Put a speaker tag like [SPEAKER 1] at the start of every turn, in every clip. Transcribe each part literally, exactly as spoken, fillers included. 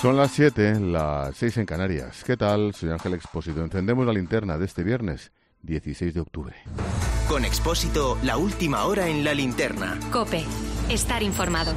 [SPEAKER 1] Son las siete, las seis en Canarias. ¿Qué tal? Soy Ángel Expósito. Encendemos la linterna de este viernes, dieciséis de octubre.
[SPEAKER 2] Con Expósito, la última hora en la linterna.
[SPEAKER 3] COPE. Estar informado.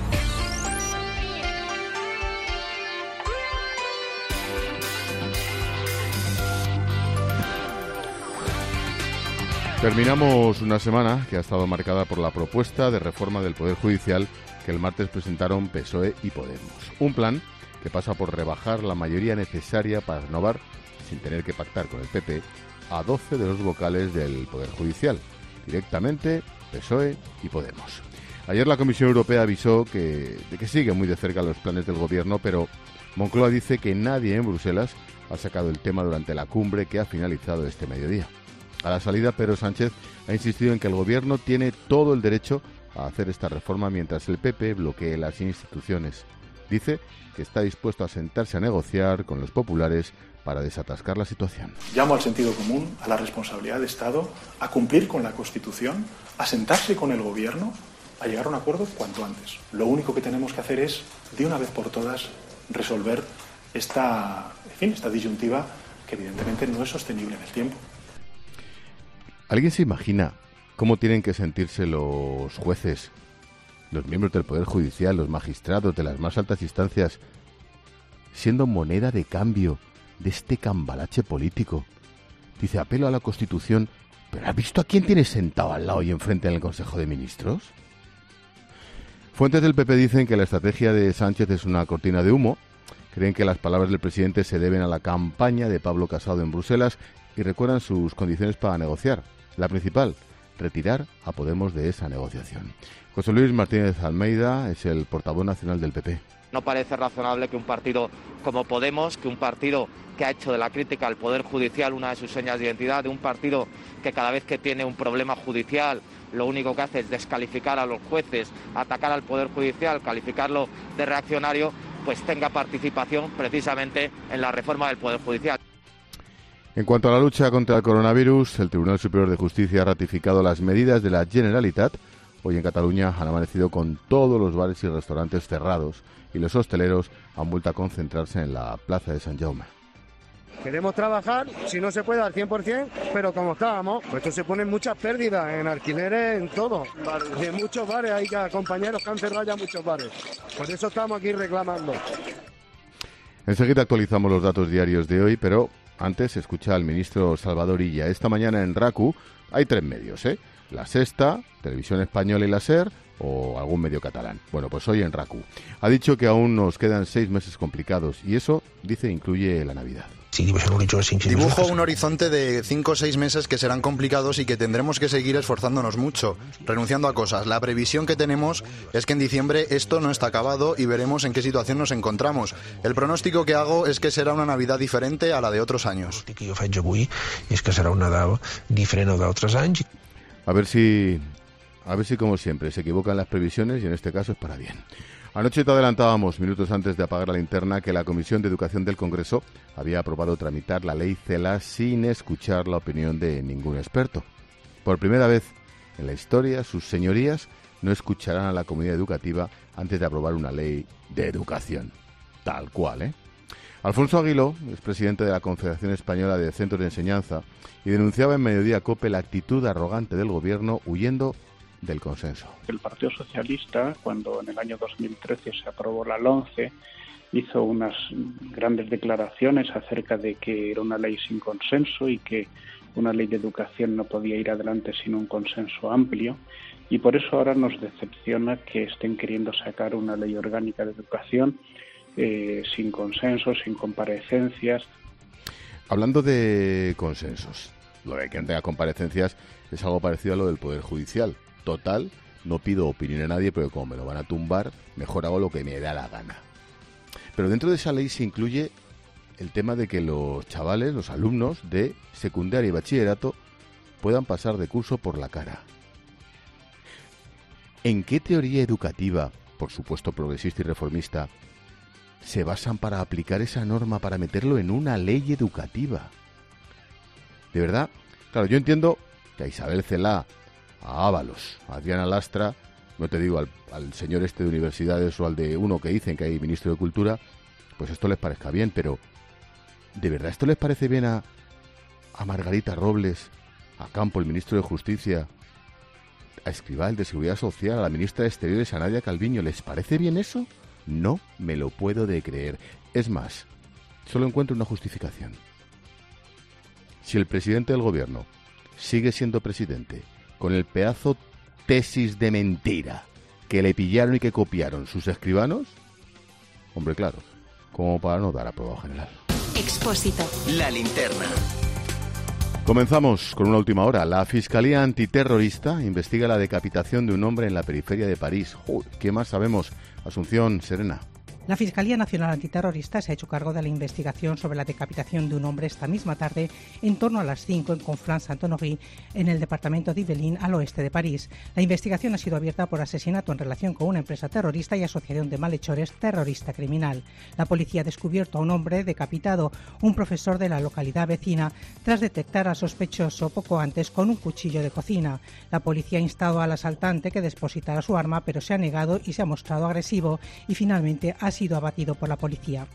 [SPEAKER 1] Terminamos una semana que ha estado marcada por la propuesta de reforma del Poder Judicial que el martes presentaron P S O E y Podemos. Un plan que pasa por rebajar la mayoría necesaria para renovar, sin tener que pactar con el P P, a doce de los vocales del Poder Judicial, directamente P S O E y Podemos. Ayer la Comisión Europea avisó que, de que sigue muy de cerca los planes del Gobierno, pero Moncloa dice que nadie en Bruselas ha sacado el tema durante la cumbre que ha finalizado este mediodía. A la salida, Pedro Sánchez ha insistido en que el Gobierno tiene todo el derecho a hacer esta reforma mientras el P P bloquee las instituciones. Dice que está dispuesto a sentarse a negociar con los populares para desatascar la situación.
[SPEAKER 4] Llamo al sentido común, a la responsabilidad de Estado, a cumplir con la Constitución, a sentarse con el Gobierno, a llegar a un acuerdo cuanto antes. Lo único que tenemos que hacer es, de una vez por todas, resolver esta, en fin, esta disyuntiva que evidentemente no es sostenible en el tiempo.
[SPEAKER 1] ¿Alguien se imagina cómo tienen que sentirse los jueces, los miembros del Poder Judicial, los magistrados de las más altas instancias, siendo moneda de cambio de este cambalache político? Dice, apelo a la Constitución, ¿pero has visto a quién tienes sentado al lado y enfrente en el Consejo de Ministros? Fuentes del P P dicen que la estrategia de Sánchez es una cortina de humo. Creen que las palabras del presidente se deben a la campaña de Pablo Casado en Bruselas y recuerdan sus condiciones para negociar. La principal, retirar a Podemos de esa negociación. José Luis Martínez Almeida es el portavoz nacional del P P.
[SPEAKER 5] No parece razonable que un partido como Podemos, que un partido que ha hecho de la crítica al Poder Judicial una de sus señas de identidad, de un partido que cada vez que tiene un problema judicial lo único que hace es descalificar a los jueces, atacar al Poder Judicial, calificarlo de reaccionario, pues tenga participación precisamente en la reforma del Poder Judicial.
[SPEAKER 1] En cuanto a la lucha contra el coronavirus, el Tribunal Superior de Justicia ha ratificado las medidas de la Generalitat. Hoy en Cataluña han amanecido con todos los bares y restaurantes cerrados y los hosteleros han vuelto a concentrarse en la plaza de Sant Jaume.
[SPEAKER 6] Queremos trabajar, si no se puede al cien por ciento, pero como estábamos, pues esto se ponen muchas pérdidas en alquileres, en todo. En muchos bares, hay compañeros que han cerrado ya muchos bares. Por eso estamos aquí reclamando.
[SPEAKER 1] Enseguida actualizamos los datos diarios de hoy, pero antes escucha al ministro Salvador Illa. Esta mañana en RACU hay tres medios, ¿eh? La Sexta, Televisión Española y la SER o algún medio catalán. Bueno, pues hoy en RACU. Ha dicho que aún nos quedan seis meses complicados y eso, dice, incluye la Navidad.
[SPEAKER 7] Dibujo un horizonte de cinco o seis meses que serán complicados y que tendremos que seguir esforzándonos mucho, renunciando a cosas. La previsión que tenemos es que en diciembre esto no está acabado y veremos en qué situación nos encontramos. El pronóstico que hago es que será una Navidad diferente a la de otros años.
[SPEAKER 1] A ver si, a ver si como siempre se equivocan las previsiones y en este caso es para bien. Anoche te adelantábamos, minutos antes de apagar la linterna, que la Comisión de Educación del Congreso había aprobado tramitar la ley CELA sin escuchar la opinión de ningún experto. Por primera vez en la historia, sus señorías no escucharán a la comunidad educativa antes de aprobar una ley de educación. Tal cual, ¿eh? Alfonso Aguiló es presidente de la Confederación Española de Centros de Enseñanza y denunciaba en Mediodía COPE la actitud arrogante del Gobierno huyendo del consenso.
[SPEAKER 8] El Partido Socialista, cuando en el año dos mil trece se aprobó la LOMCE, hizo unas grandes declaraciones acerca de que era una ley sin consenso y que una ley de educación no podía ir adelante sin un consenso amplio, y por eso ahora nos decepciona que estén queriendo sacar una ley orgánica de educación eh, sin consenso, sin comparecencias.
[SPEAKER 1] Hablando de consensos, lo de que no tenga comparecencias es algo parecido a lo del Poder Judicial. Total, no pido opinión a nadie, pero como me lo van a tumbar, mejor hago lo que me da la gana. Pero dentro de esa ley se incluye el tema de que los chavales, los alumnos de secundaria y bachillerato puedan pasar de curso por la cara. ¿En qué teoría educativa, por supuesto progresista y reformista, se basan para aplicar esa norma, para meterlo en una ley educativa? De verdad, claro, yo entiendo que a Isabel Celaá, a Ábalos, a Adriana Lastra, no te digo al, al señor este de universidades o al de uno que dicen que hay ministro de Cultura, pues esto les parezca bien, pero ¿de verdad esto les parece bien a, a Margarita Robles, a Campo, el ministro de Justicia, a Escrivá, el de Seguridad Social, a la ministra de Exteriores, a Nadia Calviño? ¿Les parece bien eso? No me lo puedo de creer. Es más, solo encuentro una justificación. Si el presidente del gobierno sigue siendo presidente con el pedazo tesis de mentira que le pillaron y que copiaron sus escribanos, hombre, claro, como para no dar aprobado general.
[SPEAKER 3] Expósito.
[SPEAKER 2] La linterna.
[SPEAKER 1] Comenzamos con una última hora. La Fiscalía Antiterrorista investiga la decapitación de un hombre en la periferia de París. Uy, ¿qué más sabemos? Asunción Serena.
[SPEAKER 9] La Fiscalía Nacional Antiterrorista se ha hecho cargo de la investigación sobre la decapitación de un hombre esta misma tarde en torno a las cinco en Conflans-Sainte-Honorine, en el departamento de Yvelines, al oeste de París. La investigación ha sido abierta por asesinato en relación con una empresa terrorista y asociación de malhechores terrorista criminal. La policía ha descubierto a un hombre decapitado, un profesor de la localidad vecina, tras detectar al sospechoso poco antes con un cuchillo de cocina. La policía ha instado al asaltante que depositara su arma, pero se ha negado y se ha mostrado agresivo y finalmente ha sido abatido por la policía.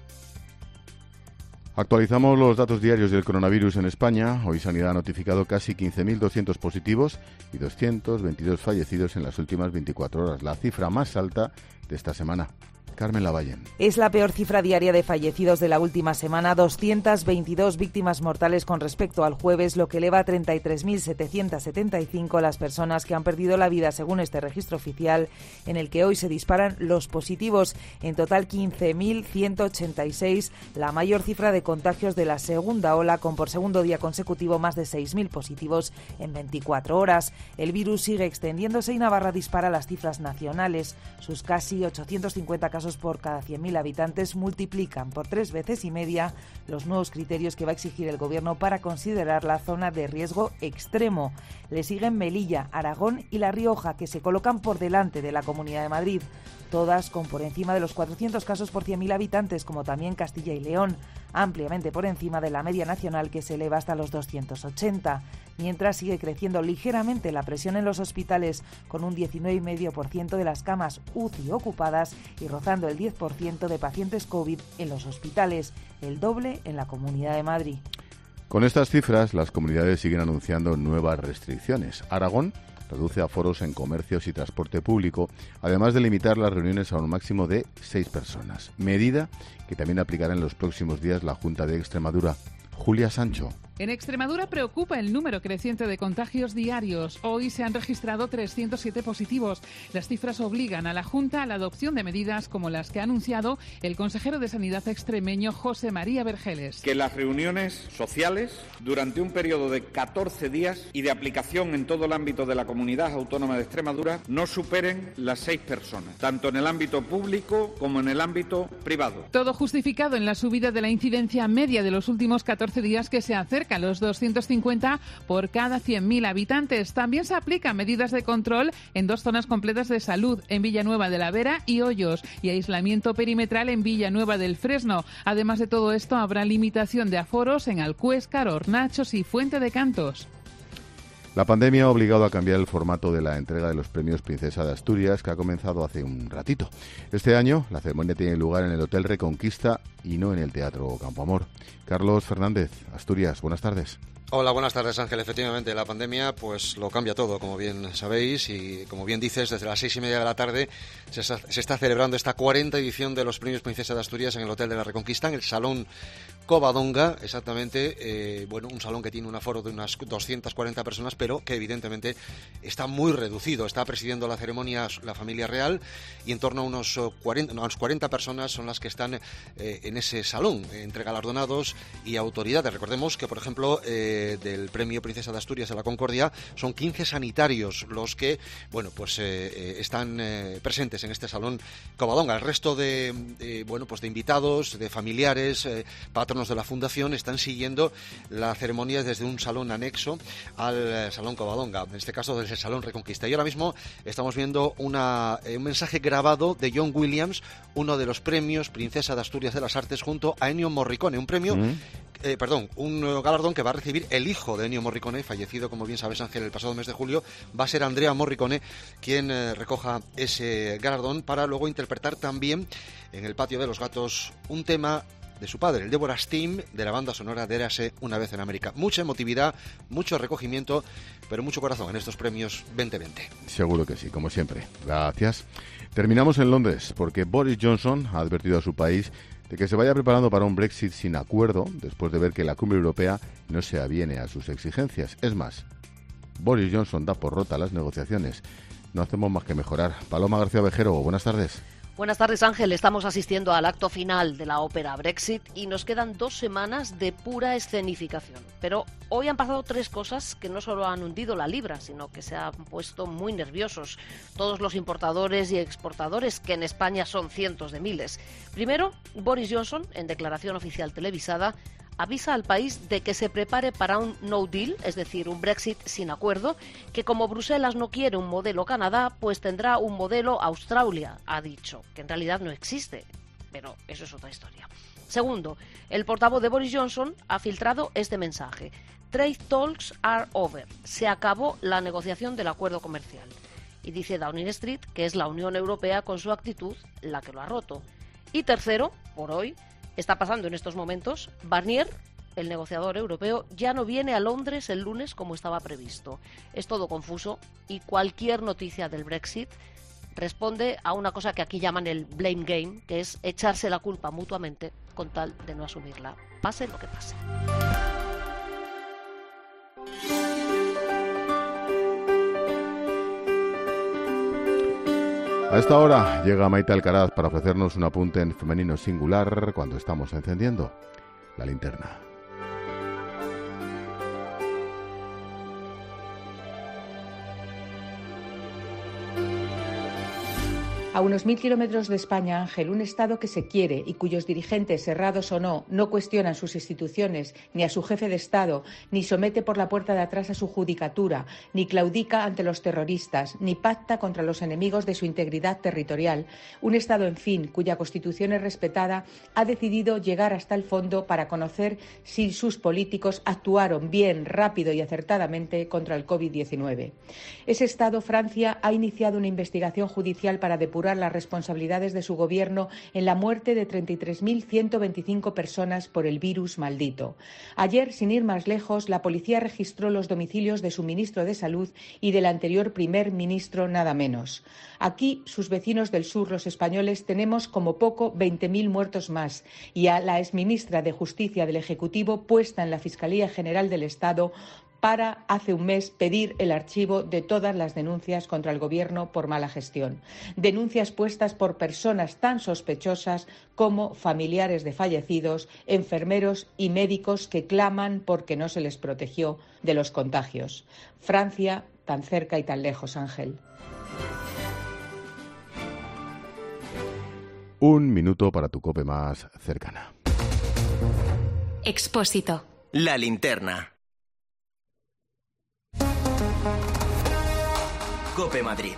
[SPEAKER 1] Actualizamos los datos diarios del coronavirus en España. Hoy Sanidad ha notificado casi quince mil doscientos positivos y doscientos veintidós fallecidos en las últimas veinticuatro horas, la cifra más alta de esta semana. Carmen Lavalle.
[SPEAKER 10] Es la peor cifra diaria de fallecidos de la última semana, doscientas veintidós víctimas mortales con respecto al jueves, lo que eleva a treinta y tres mil setecientas setenta y cinco las personas que han perdido la vida según este registro oficial, en el que hoy se disparan los positivos. En total quince mil ciento ochenta y seis, la mayor cifra de contagios de la segunda ola, con por segundo día consecutivo más de seis mil positivos en veinticuatro horas. El virus sigue extendiéndose y Navarra dispara las cifras nacionales. Sus casi ochocientos cincuenta casos por cada cien mil habitantes multiplican por tres veces y media los nuevos criterios que va a exigir el Gobierno para considerar la zona de riesgo extremo. Le siguen Melilla, Aragón y La Rioja, que se colocan por delante de la Comunidad de Madrid, todas con por encima de los cuatrocientos casos por cien mil habitantes, como también Castilla y León, ampliamente por encima de la media nacional, que se eleva hasta los doscientos ochenta, mientras sigue creciendo ligeramente la presión en los hospitales, con un diecinueve coma cinco por ciento de las camas U C I ocupadas y rozando el diez por ciento de pacientes COVID en los hospitales, el doble en la Comunidad de Madrid.
[SPEAKER 1] Con estas cifras, las comunidades siguen anunciando nuevas restricciones. Aragón reduce aforos en comercios y transporte público, además de limitar las reuniones a un máximo de seis personas, medida que también aplicará en los próximos días la Junta de Extremadura. Julia Sancho.
[SPEAKER 11] En Extremadura preocupa el número creciente de contagios diarios. Hoy se han registrado trescientos siete positivos. Las cifras obligan a la Junta a la adopción de medidas como las que ha anunciado el consejero de Sanidad extremeño José María Vergeles.
[SPEAKER 12] Que las reuniones sociales durante un periodo de catorce días y de aplicación en todo el ámbito de la Comunidad Autónoma de Extremadura no superen las seis personas, tanto en el ámbito público como en el ámbito privado.
[SPEAKER 11] Todo justificado en la subida de la incidencia media de los últimos catorce días, que se acerca a los doscientos cincuenta por cada cien mil habitantes. También se aplican medidas de control en dos zonas completas de salud, en Villanueva de la Vera y Hoyos, y aislamiento perimetral en Villanueva del Fresno. Además de todo esto, habrá limitación de aforos en Alcuéscar, Hornachos y Fuente de Cantos.
[SPEAKER 1] La pandemia ha obligado a cambiar el formato de la entrega de los premios Princesa de Asturias, que ha comenzado hace un ratito. Este año la ceremonia tiene lugar en el Hotel Reconquista y no en el Teatro Campoamor. Carlos Fernández, Asturias, buenas tardes.
[SPEAKER 13] Hola, buenas tardes, Ángel. Efectivamente, la pandemia pues lo cambia todo, como bien sabéis, y como bien dices, desde las seis y media de la tarde se está, se está celebrando esta cuarenta edición de los premios Princesa de Asturias en el Hotel de la Reconquista, en el Salón Covadonga, exactamente, eh, bueno, un salón que tiene un aforo de unas doscientas cuarenta personas, pero que evidentemente está muy reducido. Está presidiendo la ceremonia la familia real y en torno a unos cuarenta, no, a unas cuarenta personas son las que están eh, en ese salón, eh, entre galardonados y autoridades. Recordemos que, por ejemplo, eh, del premio Princesa de Asturias a la Concordia son quince sanitarios los que, bueno, pues eh, eh, están eh, presentes en este salón Covadonga. El resto de, eh, bueno, pues de invitados, de familiares, eh, patronos de la Fundación están siguiendo la ceremonia desde un salón anexo al eh, Salón Covadonga, en este caso desde el Salón Reconquista. Y ahora mismo estamos viendo una, eh, un mensaje grabado de John Williams, uno de los premios Princesa de Asturias de las Artes, junto a Ennio Morricone, un premio mm. eh, perdón, un galardón que va a recibir el hijo de Ennio Morricone, fallecido, como bien sabes, Ángel, el pasado mes de julio. Va a ser Andrea Morricone quien eh, recoja ese galardón para luego interpretar también en el Patio de los Gatos un tema de su padre, el Deborah's Theme, de la banda sonora de Érase una vez en América. Mucha emotividad, mucho recogimiento, pero mucho corazón en estos premios veinte veinte.
[SPEAKER 1] Seguro que sí, como siempre. Gracias. Terminamos en Londres, porque Boris Johnson ha advertido a su país de que se vaya preparando para un Brexit sin acuerdo, después de ver que la Cumbre Europea no se aviene a sus exigencias. Es más, Boris Johnson da por rota las negociaciones. No hacemos más que mejorar. Paloma García Vejero, buenas tardes.
[SPEAKER 14] Buenas tardes, Ángel. Estamos asistiendo al acto final de la ópera Brexit y nos quedan dos semanas de pura escenificación. Pero hoy han pasado tres cosas que no solo han hundido la libra, sino que se han puesto muy nerviosos todos los importadores y exportadores, que en España son cientos de miles. Primero, Boris Johnson, en declaración oficial televisada, avisa al país de que se prepare para un no deal, es decir, un Brexit sin acuerdo, que como Bruselas no quiere un modelo Canadá, pues tendrá un modelo Australia, ha dicho, que en realidad no existe, pero eso es otra historia. Segundo, el portavoz de Boris Johnson ha filtrado este mensaje: Trade talks are over, se acabó la negociación del acuerdo comercial. Y dice Downing Street que es la Unión Europea con su actitud la que lo ha roto. Y tercero, por hoy, está pasando en estos momentos, Barnier, el negociador europeo, ya no viene a Londres el lunes como estaba previsto. Es todo confuso y cualquier noticia del Brexit responde a una cosa que aquí llaman el blame game, que es echarse la culpa mutuamente con tal de no asumirla, pase lo que pase.
[SPEAKER 1] A esta hora llega Maite Alcaraz para ofrecernos un apunte en femenino singular cuando estamos encendiendo la linterna.
[SPEAKER 15] A unos mil kilómetros de España, Ángel, un Estado que se quiere y cuyos dirigentes, errados o no, no cuestionan sus instituciones, ni a su jefe de Estado, ni somete por la puerta de atrás a su judicatura, ni claudica ante los terroristas, ni pacta contra los enemigos de su integridad territorial. Un Estado, en fin, cuya Constitución es respetada, ha decidido llegar hasta el fondo para conocer si sus políticos actuaron bien, rápido y acertadamente contra el covid diecinueve. Ese Estado, Francia, ha iniciado una investigación judicial para depurar las responsabilidades de su gobierno en la muerte de treinta y tres mil ciento veinticinco personas por el virus maldito. Ayer, sin ir más lejos, la policía registró los domicilios de su ministro de Salud y del anterior primer ministro, nada menos. Aquí, sus vecinos del sur, los españoles, tenemos como poco veinte mil muertos más y a la exministra de Justicia del Ejecutivo puesta en la Fiscalía General del Estado para, hace un mes, pedir el archivo de todas las denuncias contra el Gobierno por mala gestión. Denuncias puestas por personas tan sospechosas como familiares de fallecidos, enfermeros y médicos que claman porque no se les protegió de los contagios. Francia, tan cerca y tan lejos, Ángel.
[SPEAKER 1] Un minuto para tu COPE más cercana.
[SPEAKER 3] Expósito.
[SPEAKER 2] La linterna. COPE Madrid.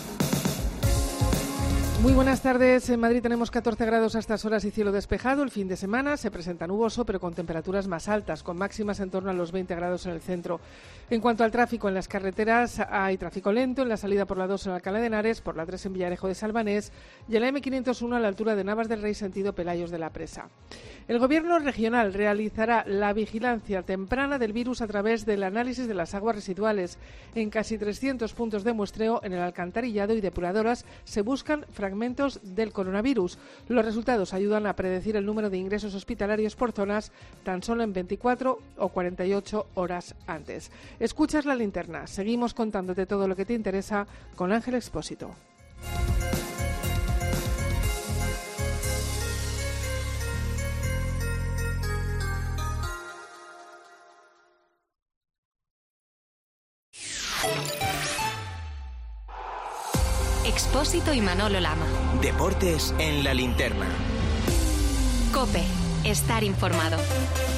[SPEAKER 11] Muy buenas tardes. En Madrid tenemos catorce grados a estas horas y cielo despejado. El fin de semana se presenta nuboso, pero con temperaturas más altas, con máximas en torno a los veinte grados en el centro. En cuanto al tráfico en las carreteras, hay tráfico lento en la salida por la dos en Alcalá de Henares, por la tres en Villarejo de Salvanés y en la eme quinientos uno a la altura de Navas del Rey, sentido Pelayos de la Presa. El Gobierno regional realizará la vigilancia temprana del virus a través del análisis de las aguas residuales. En casi trescientos puntos de muestreo en el alcantarillado y depuradoras se buscan fragmentos del coronavirus. Los resultados ayudan a predecir el número de ingresos hospitalarios por zonas tan solo en veinticuatro o cuarenta y ocho horas antes. Escuchas la linterna. Seguimos contándote todo lo que te interesa con Ángel Expósito.
[SPEAKER 3] Expósito y Manolo Lama.
[SPEAKER 2] Deportes en la linterna.
[SPEAKER 3] COPE. Estar informado.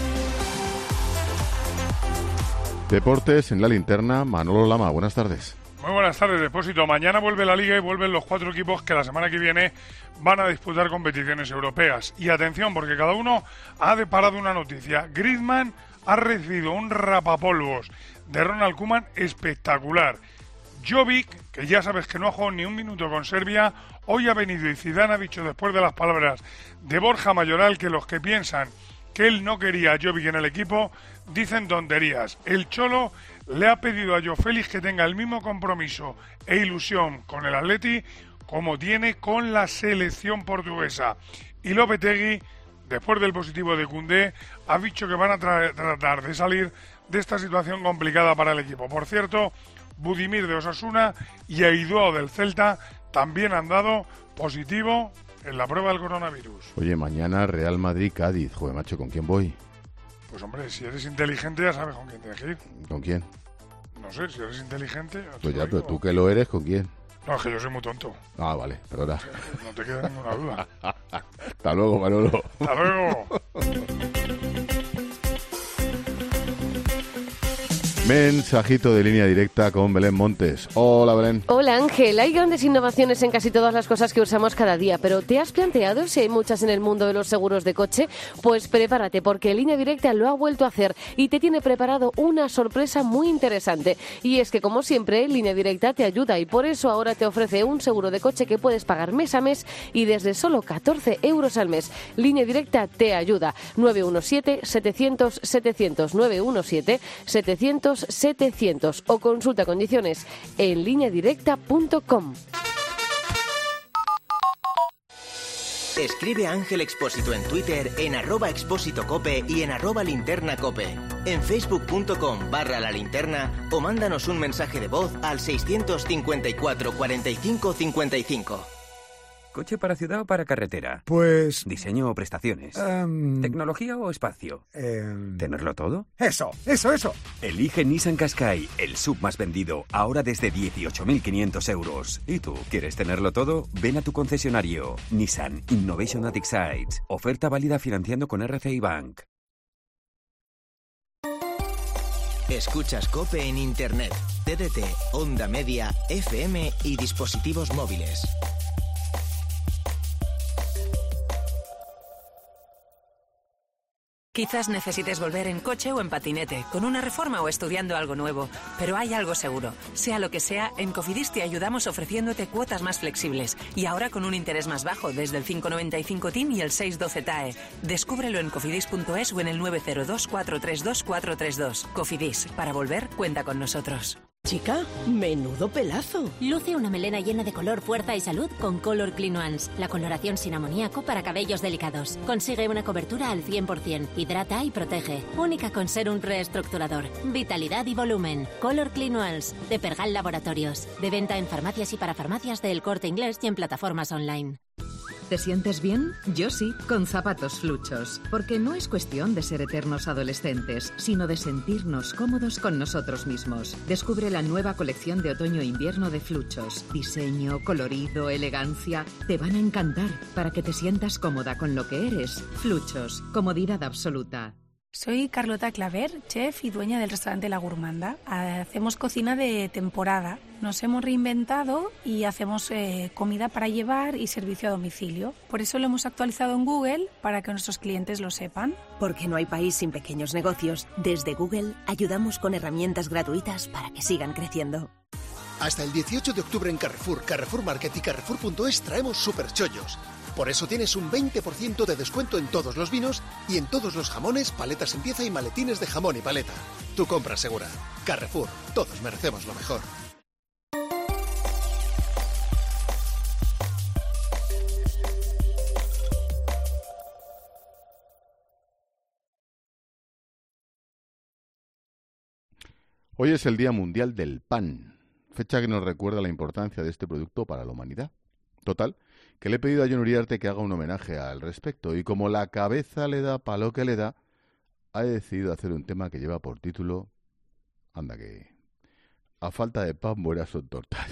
[SPEAKER 1] Deportes en la linterna. Manolo Lama, buenas tardes.
[SPEAKER 16] Muy buenas tardes, Depósito. Mañana vuelve la Liga y vuelven los cuatro equipos que la semana que viene van a disputar competiciones europeas. Y atención, porque cada uno ha deparado una noticia. Griezmann ha recibido un rapapolvos de Ronald Koeman espectacular. Jovic, que ya sabes que no ha jugado ni un minuto con Serbia, hoy ha venido y Zidane ha dicho después de las palabras de Borja Mayoral que los que piensan que él no quería a Jovic en el equipo dicen tonterías. El Cholo le ha pedido a Joao Félix que tenga el mismo compromiso e ilusión con el Atleti como tiene con la selección portuguesa. Y Lopetegui, después del positivo de Koundé, ha dicho que van a tra- tratar de salir de esta situación complicada para el equipo. Por cierto, Budimir de Osasuna y Aidó del Celta también han dado positivo en la prueba del coronavirus.
[SPEAKER 1] Oye, mañana Real Madrid-Cádiz. Joder, macho, ¿con quién voy?
[SPEAKER 16] Pues hombre, si eres inteligente ya sabes con quién tienes que ir.
[SPEAKER 1] ¿Con quién?
[SPEAKER 16] No sé, si eres inteligente...
[SPEAKER 1] Pues ya, pero tú que lo eres, ¿con quién?
[SPEAKER 16] No, es que yo soy muy tonto.
[SPEAKER 1] Ah, vale, perdona.
[SPEAKER 16] No te queda ninguna duda.
[SPEAKER 1] Hasta luego, Manolo.
[SPEAKER 16] Hasta luego.
[SPEAKER 1] Mensajito de línea directa con Belén Montes. Hola, Belén.
[SPEAKER 17] Hola, Ángel. Hay grandes innovaciones en casi todas las cosas que usamos cada día, pero ¿te has planteado si hay muchas en el mundo de los seguros de coche? Pues prepárate, porque Línea Directa lo ha vuelto a hacer y te tiene preparado una sorpresa muy interesante. Y es que, como siempre, Línea Directa te ayuda y por eso ahora te ofrece un seguro de coche que puedes pagar mes a mes y desde solo catorce euros al mes. Línea Directa te ayuda. nueve uno siete, setecientos, setecientos, nueve uno siete, setecientos, setecientos o consulta condiciones en línea directa punto com.
[SPEAKER 2] Escribe a Ángel Expósito en Twitter, en arroba expósito cope y en arroba linterna cope. En facebook punto com barra la linterna o mándanos un mensaje de voz al seiscientos cincuenta y cuatro, cuarenta y cinco, cincuenta y cinco.
[SPEAKER 18] ¿Coche para ciudad o para carretera?
[SPEAKER 19] Pues...
[SPEAKER 18] ¿Diseño o prestaciones?
[SPEAKER 19] Um...
[SPEAKER 18] ¿Tecnología o espacio?
[SPEAKER 19] Um...
[SPEAKER 18] ¿Tenerlo todo?
[SPEAKER 19] Eso, eso, eso.
[SPEAKER 18] Elige Nissan Qashqai, el sub más vendido, ahora desde dieciocho mil quinientos euros. ¿Y tú, quieres tenerlo todo? Ven a tu concesionario. Nissan Innovation at Excites. Oferta válida financiando con R C I Bank.
[SPEAKER 2] Escuchas COPE en Internet, T D T, Onda Media, F M y dispositivos móviles.
[SPEAKER 20] Quizás necesites volver en coche o en patinete, con una reforma o estudiando algo nuevo. Pero hay algo seguro. Sea lo que sea, en Cofidis te ayudamos ofreciéndote cuotas más flexibles. Y ahora con un interés más bajo, desde el cinco noventa y cinco T I N y el seis doce T A E. Descúbrelo en cofidis punto es o en el nueve cero dos, cuatro tres dos, cuatro tres dos. Cofidis, para volver, cuenta con nosotros.
[SPEAKER 21] Chica, menudo pelazo.
[SPEAKER 22] Luce una melena llena de color, fuerza y salud con Color Clean Ones, la coloración sin amoníaco para cabellos delicados. Consigue una cobertura al cien por ciento, hidrata y protege. Única con ser un reestructurador, vitalidad y volumen. Color Clean Ones, de Pergal Laboratorios. De venta en farmacias y para farmacias de El Corte Inglés y en plataformas online.
[SPEAKER 23] ¿Te sientes bien? Yo sí, con zapatos Fluchos. Porque no es cuestión de ser eternos adolescentes, sino de sentirnos cómodos con nosotros mismos. Descubre la nueva colección de otoño-invierno de Fluchos. Diseño, colorido, elegancia. Te van a encantar para que te sientas cómoda con lo que eres. Fluchos, comodidad absoluta.
[SPEAKER 24] Soy Carlota Claver, chef y dueña del restaurante La Gourmanda. Hacemos cocina de temporada. Nos hemos reinventado y hacemos eh, comida para llevar y servicio a domicilio. Por eso lo hemos actualizado en Google para que nuestros clientes lo sepan.
[SPEAKER 21] Porque no hay país sin pequeños negocios. Desde Google ayudamos con herramientas gratuitas para que sigan creciendo.
[SPEAKER 25] Hasta el dieciocho de octubre en Carrefour, Carrefour Market y Carrefour punto es traemos superchollos. Por eso tienes un veinte por ciento de descuento en todos los vinos y en todos los jamones, paletas en pieza y maletines de jamón y paleta. Tu compra segura. Carrefour, todos merecemos lo mejor.
[SPEAKER 1] Hoy es el Día Mundial del Pan, fecha que nos recuerda la importancia de este producto para la humanidad. Total, que le he pedido a Jon Uriarte que haga un homenaje al respecto y como la cabeza le da pa' lo que le da, ha decidido hacer un tema que lleva por título, anda que, a falta de pan buenas son tortas.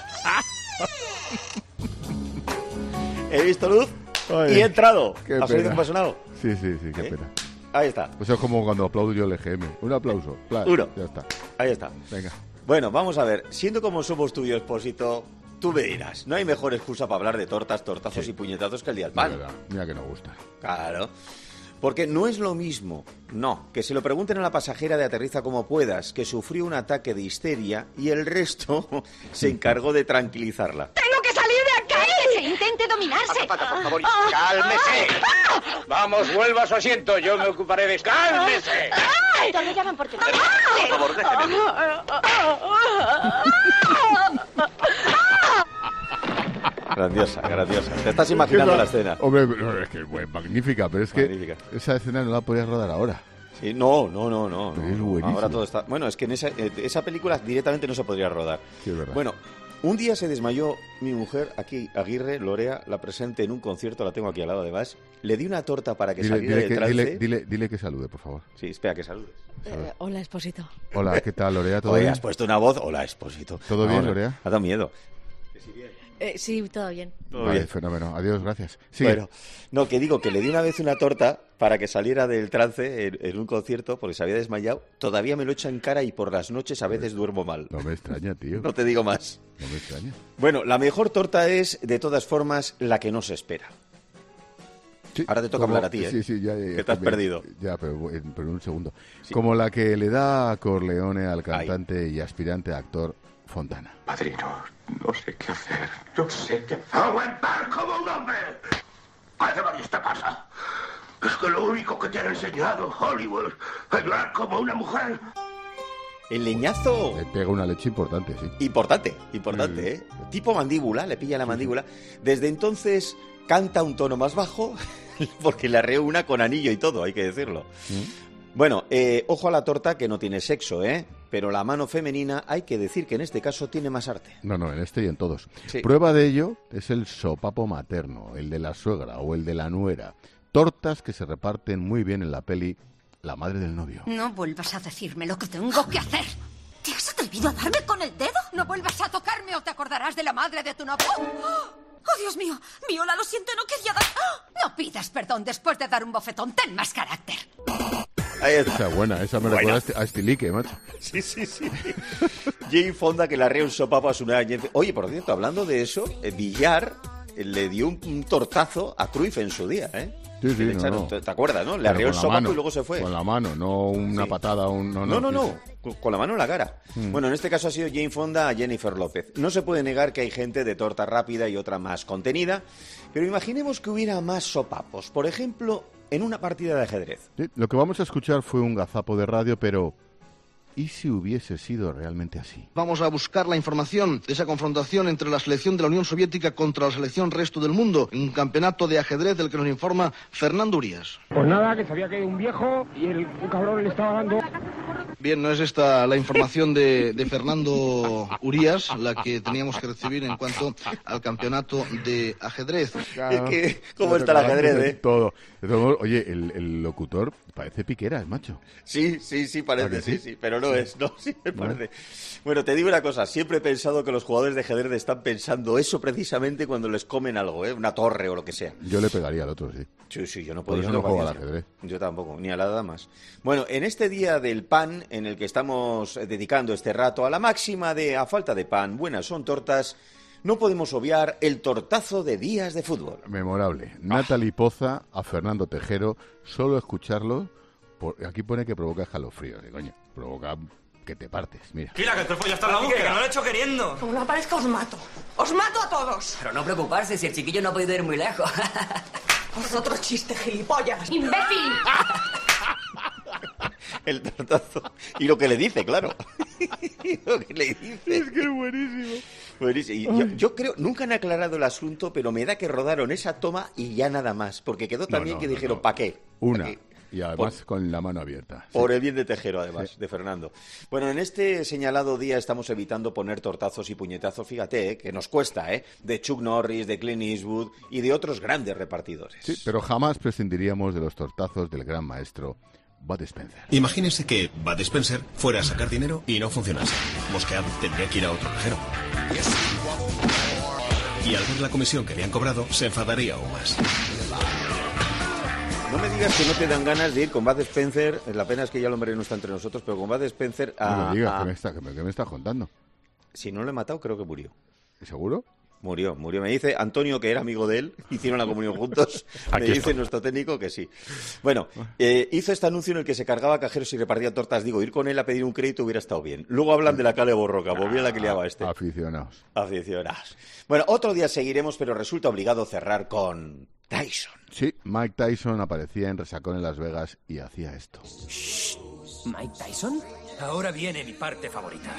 [SPEAKER 26] He visto luz
[SPEAKER 1] Ay,
[SPEAKER 26] y he entrado.
[SPEAKER 1] Qué
[SPEAKER 26] ¿Has oído
[SPEAKER 1] pena.
[SPEAKER 26] cómo ha sonado?
[SPEAKER 1] Sí, sí, sí, qué
[SPEAKER 26] ¿Eh?
[SPEAKER 1] pena.
[SPEAKER 26] Ahí está.
[SPEAKER 1] Eso es como cuando aplaudo yo el E G M. Un aplauso. Plan,
[SPEAKER 26] Uno.
[SPEAKER 1] Ya está.
[SPEAKER 26] Ahí está.
[SPEAKER 1] Venga.
[SPEAKER 4] Bueno, vamos a ver, siendo como somos tú y yo, Expósito, tú me dirás, no hay mejor excusa para hablar de tortas, tortazos sí. y puñetazos que el día del pan.
[SPEAKER 1] Verdad, mira que nos gusta.
[SPEAKER 4] Claro. Porque no es lo mismo, no, que se lo pregunten a la pasajera de Aterriza Como Puedas, que sufrió un ataque de histeria y el resto se encargó de tranquilizarla.
[SPEAKER 5] ¡Tengo que salir de acá! ¡Que intente dominarse!
[SPEAKER 6] Azafata, por favor, cálmese. Vamos, vuelva a su asiento, yo me ocuparé de... ¡Cálmese!
[SPEAKER 5] ¿Dónde llaman por teléfono?
[SPEAKER 6] Por favor, déjeme.
[SPEAKER 4] Grandiosa, grandiosa. Te estás imaginando la escena.
[SPEAKER 1] Hombre, no, es que es magnífica, pero es que magnífica. Esa escena no la podías rodar ahora.
[SPEAKER 4] Sí, no, no, no, no.
[SPEAKER 1] Pero es
[SPEAKER 4] no.
[SPEAKER 1] buenísimo.
[SPEAKER 4] Ahora todo está... Bueno, es que en esa, esa película directamente no se podría rodar.
[SPEAKER 1] Sí, es verdad.
[SPEAKER 4] Bueno, un día se desmayó mi mujer, aquí, Aguirre, Lorea, la presente en un concierto, la tengo aquí al lado además. Le di una torta para que
[SPEAKER 1] dile,
[SPEAKER 4] saliera
[SPEAKER 1] dile
[SPEAKER 4] del
[SPEAKER 1] que,
[SPEAKER 4] trance.
[SPEAKER 1] Dile, dile, dile que salude, por favor.
[SPEAKER 4] Sí, espera, que saludes.
[SPEAKER 17] Eh, hola, Expósito.
[SPEAKER 1] Hola, ¿qué tal, Lorea? ¿Todo
[SPEAKER 4] Oye,
[SPEAKER 1] bien?
[SPEAKER 4] has puesto una voz. Hola, Expósito.
[SPEAKER 1] ¿Todo bien,
[SPEAKER 4] Ahora,
[SPEAKER 1] Lorea?
[SPEAKER 4] Ha dado miedo.
[SPEAKER 17] Eh, sí, todo bien.
[SPEAKER 4] Todo
[SPEAKER 1] vale,
[SPEAKER 4] bien.
[SPEAKER 1] fenómeno. Adiós, gracias. Sigue.
[SPEAKER 4] Bueno, no, que digo que le di una vez una torta para que saliera del trance en, en un concierto porque se había desmayado. Todavía me lo echa en cara y por las noches a veces duermo mal.
[SPEAKER 1] No me extraña, tío.
[SPEAKER 4] No te digo más.
[SPEAKER 1] No me extraña.
[SPEAKER 4] Bueno, la mejor torta es, de todas formas, la que no se espera.
[SPEAKER 1] Sí,
[SPEAKER 4] Ahora te toca
[SPEAKER 1] como,
[SPEAKER 4] hablar a ti, ¿eh?
[SPEAKER 1] Sí, sí, ya, ya,
[SPEAKER 4] que te has
[SPEAKER 1] también,
[SPEAKER 4] perdido.
[SPEAKER 1] Ya, pero, pero un segundo. Sí. Como la que le da Corleone al cantante Ay. y aspirante actor Fontana.
[SPEAKER 7] Padrino, no sé qué hacer. No sé qué hacer. ¡Aguantar como un hombre! ¿A qué va esta pasa? Es que lo único que te han enseñado Hollywood es llorar como una mujer.
[SPEAKER 4] El leñazo...
[SPEAKER 1] Le pega una leche importante, sí.
[SPEAKER 4] Importante, importante, sí. ¿eh? Tipo mandíbula, le pilla la mandíbula. Desde entonces canta un tono más bajo porque le arreó una con anillo y todo, hay que decirlo. ¿Mm? Bueno, eh, ojo a la torta que no tiene sexo, ¿eh? Pero la mano femenina hay que decir que en este caso tiene más arte.
[SPEAKER 1] No, no, en este y en todos.
[SPEAKER 4] Sí.
[SPEAKER 1] Prueba de ello es el sopapo materno, el de la suegra o el de la nuera. Tortas que se reparten muy bien en la peli La madre del novio.
[SPEAKER 5] No vuelvas a decirme lo que tengo que hacer. ¿Te has atrevido a darme con el dedo? No vuelvas a tocarme o te acordarás de la madre de tu novio. ¡Oh, Dios mío! Viola, lo siento, no quería dar... No pidas perdón después de dar un bofetón. Ten más carácter.
[SPEAKER 4] Ahí está.
[SPEAKER 1] Esa es buena, esa me
[SPEAKER 4] Buena.
[SPEAKER 1] recuerda a Stilique, macho.
[SPEAKER 4] Sí, sí, sí. Jane Fonda que le arrea un sopapo a su nuera. Oye, por cierto, hablando de eso, eh, Villar eh, le dio un, un tortazo a Cruyff en su día, ¿eh?
[SPEAKER 1] Sí, sí, no,
[SPEAKER 4] echaron,
[SPEAKER 1] no.
[SPEAKER 4] ¿Te, ¿Te acuerdas, no? Le arreó el sopapo mano, y luego se fue.
[SPEAKER 1] Con la mano, no una
[SPEAKER 4] sí.
[SPEAKER 1] patada. Un, no,
[SPEAKER 4] no, no, no,
[SPEAKER 1] no.
[SPEAKER 4] Con, con la mano en la cara. Hmm. Bueno, en este caso ha sido Jane Fonda a Jennifer López. No se puede negar que hay gente de torta rápida y otra más contenida, pero imaginemos que hubiera más sopapos. Por ejemplo, en una partida de ajedrez.
[SPEAKER 1] Sí, lo que vamos a escuchar fue un gazapo de radio, pero... ¿y si hubiese sido realmente así?
[SPEAKER 8] Vamos a buscar la información de esa confrontación entre la selección de la Unión Soviética contra la selección resto del mundo, en un campeonato de ajedrez del que nos informa Fernando Urías.
[SPEAKER 19] Pues nada, que sabía que hay un viejo y el un cabrón le estaba dando...
[SPEAKER 8] Bien, no es esta la información de, de Fernando Urías, la que teníamos que recibir en cuanto al campeonato de ajedrez.
[SPEAKER 4] Claro. Es que, ¿cómo está el ajedrez, eh?
[SPEAKER 1] Todo. Oye, el, el locutor parece Piqueras, macho.
[SPEAKER 4] Sí, sí, sí, parece, sí? sí, sí, pero no es, no, sí me
[SPEAKER 1] ¿No?
[SPEAKER 4] parece. Bueno, te digo una cosa, siempre he pensado que los jugadores de ajedrez están pensando eso precisamente cuando les comen algo, ¿eh? Una torre o lo que sea.
[SPEAKER 1] Yo le pegaría al otro, sí.
[SPEAKER 4] Sí, sí, yo no
[SPEAKER 1] Por
[SPEAKER 4] puedo.
[SPEAKER 1] eso no juego al ajedrez.
[SPEAKER 4] Yo tampoco, ni a las damas. Bueno, en este día del pan, en el que estamos dedicando este rato a la máxima de a falta de pan, buenas son tortas, no podemos obviar el tortazo de días de fútbol.
[SPEAKER 1] Memorable. Ah. Natalie Poza a Fernando Tejero, solo escucharlo, por, aquí pone que provoca escalofríos, y coño, provoca que te partes, mira.
[SPEAKER 27] Tranquila, que el trofeo ya está en la búsqueda, que no lo he hecho queriendo.
[SPEAKER 24] Como no aparezca os mato. ¡Os mato a todos!
[SPEAKER 27] Pero no preocuparse, si el chiquillo no ha podido ir muy lejos.
[SPEAKER 24] Otro chiste, gilipollas.
[SPEAKER 5] ¡Imbécil!
[SPEAKER 4] El tortazo. Y lo que le dice, claro. Lo que le dice.
[SPEAKER 1] Es que es buenísimo.
[SPEAKER 4] Buenísimo. Yo, yo creo, nunca han aclarado el asunto, pero me da que rodaron esa toma y ya nada más. Porque quedó también
[SPEAKER 1] no, no,
[SPEAKER 4] que
[SPEAKER 1] no,
[SPEAKER 4] dijeron,
[SPEAKER 1] no.
[SPEAKER 4] ¿para qué?
[SPEAKER 1] Una.
[SPEAKER 4] ¿Pa qué?
[SPEAKER 1] Y además
[SPEAKER 4] por,
[SPEAKER 1] con la mano abierta.
[SPEAKER 4] Por
[SPEAKER 1] sí.
[SPEAKER 4] el bien de Tejero, además, sí. de Fernando. Bueno, en este señalado día estamos evitando poner tortazos y puñetazos, fíjate, ¿eh? Que nos cuesta, ¿eh? De Chuck Norris, de Clint Eastwood y de otros grandes repartidores.
[SPEAKER 1] Sí, pero jamás prescindiríamos de los tortazos del gran maestro Bud Spencer.
[SPEAKER 28] Imagínese que Bud Spencer fuera a sacar dinero y no funcionase. Mosqueado tendría que ir a otro cajero. Y al ver la comisión que le han cobrado, se enfadaría aún más.
[SPEAKER 4] No me digas que no te dan ganas de ir con Bud Spencer. La pena es que ya el hombre no está entre nosotros, pero con Bud Spencer a...
[SPEAKER 1] No me digas,
[SPEAKER 4] a...
[SPEAKER 1] ¿qué me está, qué me, qué me estás contando?
[SPEAKER 4] Si no lo he matado, creo que murió.
[SPEAKER 1] ¿Seguro?
[SPEAKER 4] Murió, murió. Me dice Antonio, que era amigo de él, hicieron la comunión juntos. Me dice estoy. Nuestro técnico que sí. Bueno, eh, hizo este anuncio en el que se cargaba cajeros y repartía tortas. Digo, ir con él a pedir un crédito hubiera estado bien. Luego hablan de la Cale Borroca, volvió la que liaba este.
[SPEAKER 1] Aficionados.
[SPEAKER 4] Aficionados. Bueno, otro día seguiremos, pero resulta obligado cerrar con Tyson.
[SPEAKER 1] Sí, Mike Tyson aparecía en Resacón en Las Vegas y hacía esto.
[SPEAKER 3] Shh. ¿Mike Tyson? Ahora viene mi parte favorita.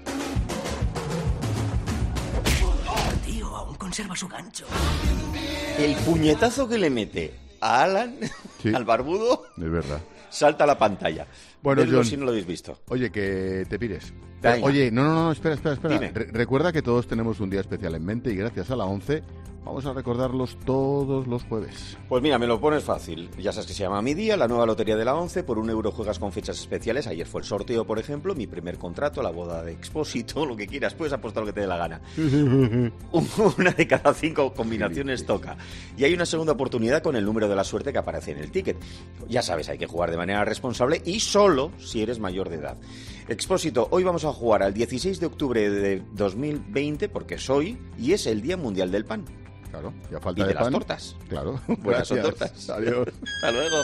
[SPEAKER 3] Tío, aún conserva su gancho.
[SPEAKER 4] El puñetazo que le mete a Alan, sí, al barbudo,
[SPEAKER 1] es verdad,
[SPEAKER 4] salta a la pantalla.
[SPEAKER 1] Bueno,
[SPEAKER 4] Vedlo
[SPEAKER 1] John,
[SPEAKER 4] si no lo habéis visto.
[SPEAKER 1] Oye, que te pires.
[SPEAKER 4] Venga.
[SPEAKER 1] Oye, no, no, no, espera, espera, espera.
[SPEAKER 4] Re-
[SPEAKER 1] recuerda que todos tenemos un día especial en mente y gracias a la ONCE vamos a recordarlos todos los jueves.
[SPEAKER 4] Pues mira, me lo pones fácil. Ya sabes que se llama Mi Día, la nueva lotería de la ONCE. Por un euro juegas con fechas especiales. Ayer fue el sorteo, por ejemplo, mi primer contrato, la boda de Expósito, lo que quieras. Puedes apostar lo que te dé la gana. Una de cada cinco combinaciones toca. Y hay una segunda oportunidad con el número de la suerte que aparece en el ticket. Ya sabes, hay que jugar de manera responsable y solo si eres mayor de edad. Expósito, hoy vamos a jugar al dieciséis de octubre de dos mil veinte, porque es hoy, y es el Día Mundial del Pan.
[SPEAKER 1] Claro, ya falta
[SPEAKER 4] y de,
[SPEAKER 1] de
[SPEAKER 4] las
[SPEAKER 1] pan.
[SPEAKER 4] tortas.
[SPEAKER 1] Claro.
[SPEAKER 4] Buenas son
[SPEAKER 1] Gracias.
[SPEAKER 4] tortas.
[SPEAKER 1] Adiós.
[SPEAKER 4] Hasta luego.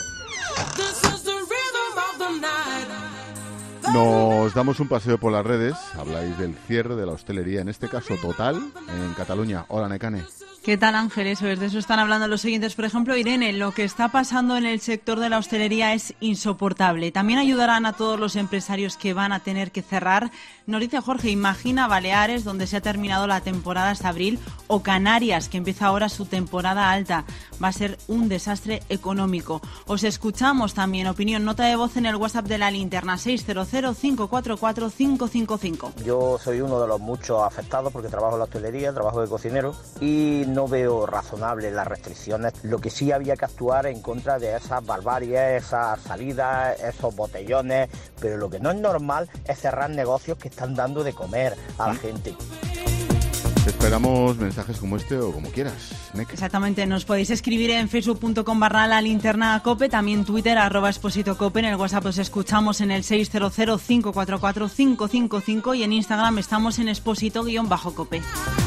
[SPEAKER 1] Nos damos un paseo por las redes. Habláis del cierre de la hostelería, en este caso total, en Cataluña. Hola, Necane.
[SPEAKER 9] ¿Qué tal, Ángel? Eso es, de eso están hablando los siguientes. Por ejemplo, Irene, lo que está pasando en el sector de la hostelería es insoportable. También ayudarán a todos los empresarios que van a tener que cerrar. Nos dice Jorge, imagina Baleares, donde se ha terminado la temporada hasta abril, o Canarias, que empieza ahora su temporada alta. Va a ser un desastre económico. Os escuchamos también, opinión, nota de voz en el WhatsApp de la linterna, seis cero cero, cinco cuatro cuatro, cinco cinco cinco.
[SPEAKER 10] Yo soy uno de los muchos afectados porque trabajo en la hostelería, trabajo de cocinero y no veo razonable las restricciones. Lo que sí había que actuar en contra de esas barbaries, esas salidas, esos botellones, pero lo que no es normal es cerrar negocios que están dando de comer a la gente.
[SPEAKER 1] Esperamos mensajes como este o como quieras. Nec.
[SPEAKER 9] Exactamente, nos podéis escribir en facebook punto com barra la linterna cope, también Twitter, arroba exposito cope, en el WhatsApp os escuchamos en el seis cero cero, cinco cuatro cuatro, cinco cinco cinco y en Instagram estamos en exposito-cope.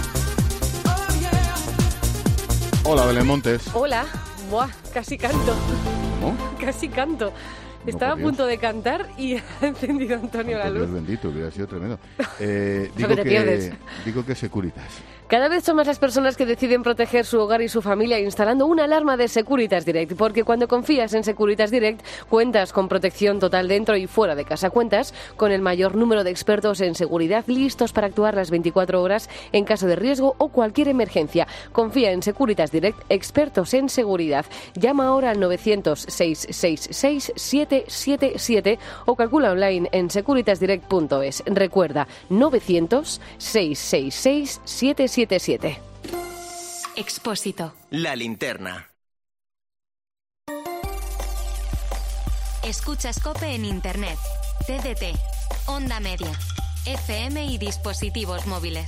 [SPEAKER 1] Hola, Belén Montes.
[SPEAKER 17] Hola. Buah, casi canto.
[SPEAKER 1] ¿Cómo?
[SPEAKER 17] Casi canto. Estaba
[SPEAKER 1] no,
[SPEAKER 17] a punto de cantar y ha encendido Antonio
[SPEAKER 1] no,
[SPEAKER 17] la luz.
[SPEAKER 1] Dios bendito, hubiera sido tremendo. Eh, digo,
[SPEAKER 17] que te
[SPEAKER 1] que,
[SPEAKER 17] pierdes.
[SPEAKER 1] digo que Securitas.
[SPEAKER 17] Cada vez son más las personas que deciden proteger su hogar y su familia instalando una alarma de Securitas Direct, porque cuando confías en Securitas Direct cuentas con protección total dentro y fuera de casa. Cuentas con el mayor número de expertos en seguridad listos para actuar las veinticuatro horas en caso de riesgo o cualquier emergencia. Confía en Securitas Direct, expertos en seguridad. Llama ahora al novecientos, seiscientos sesenta y seis, setecientos setenta y siete o calcula online en securitas direct punto es. Recuerda, novecientos, seiscientos sesenta y seis, setecientos setenta y siete.
[SPEAKER 2] Expósito. La linterna.
[SPEAKER 11] Escuchas COPE en Internet, T D T, Onda Media, F M y dispositivos móviles.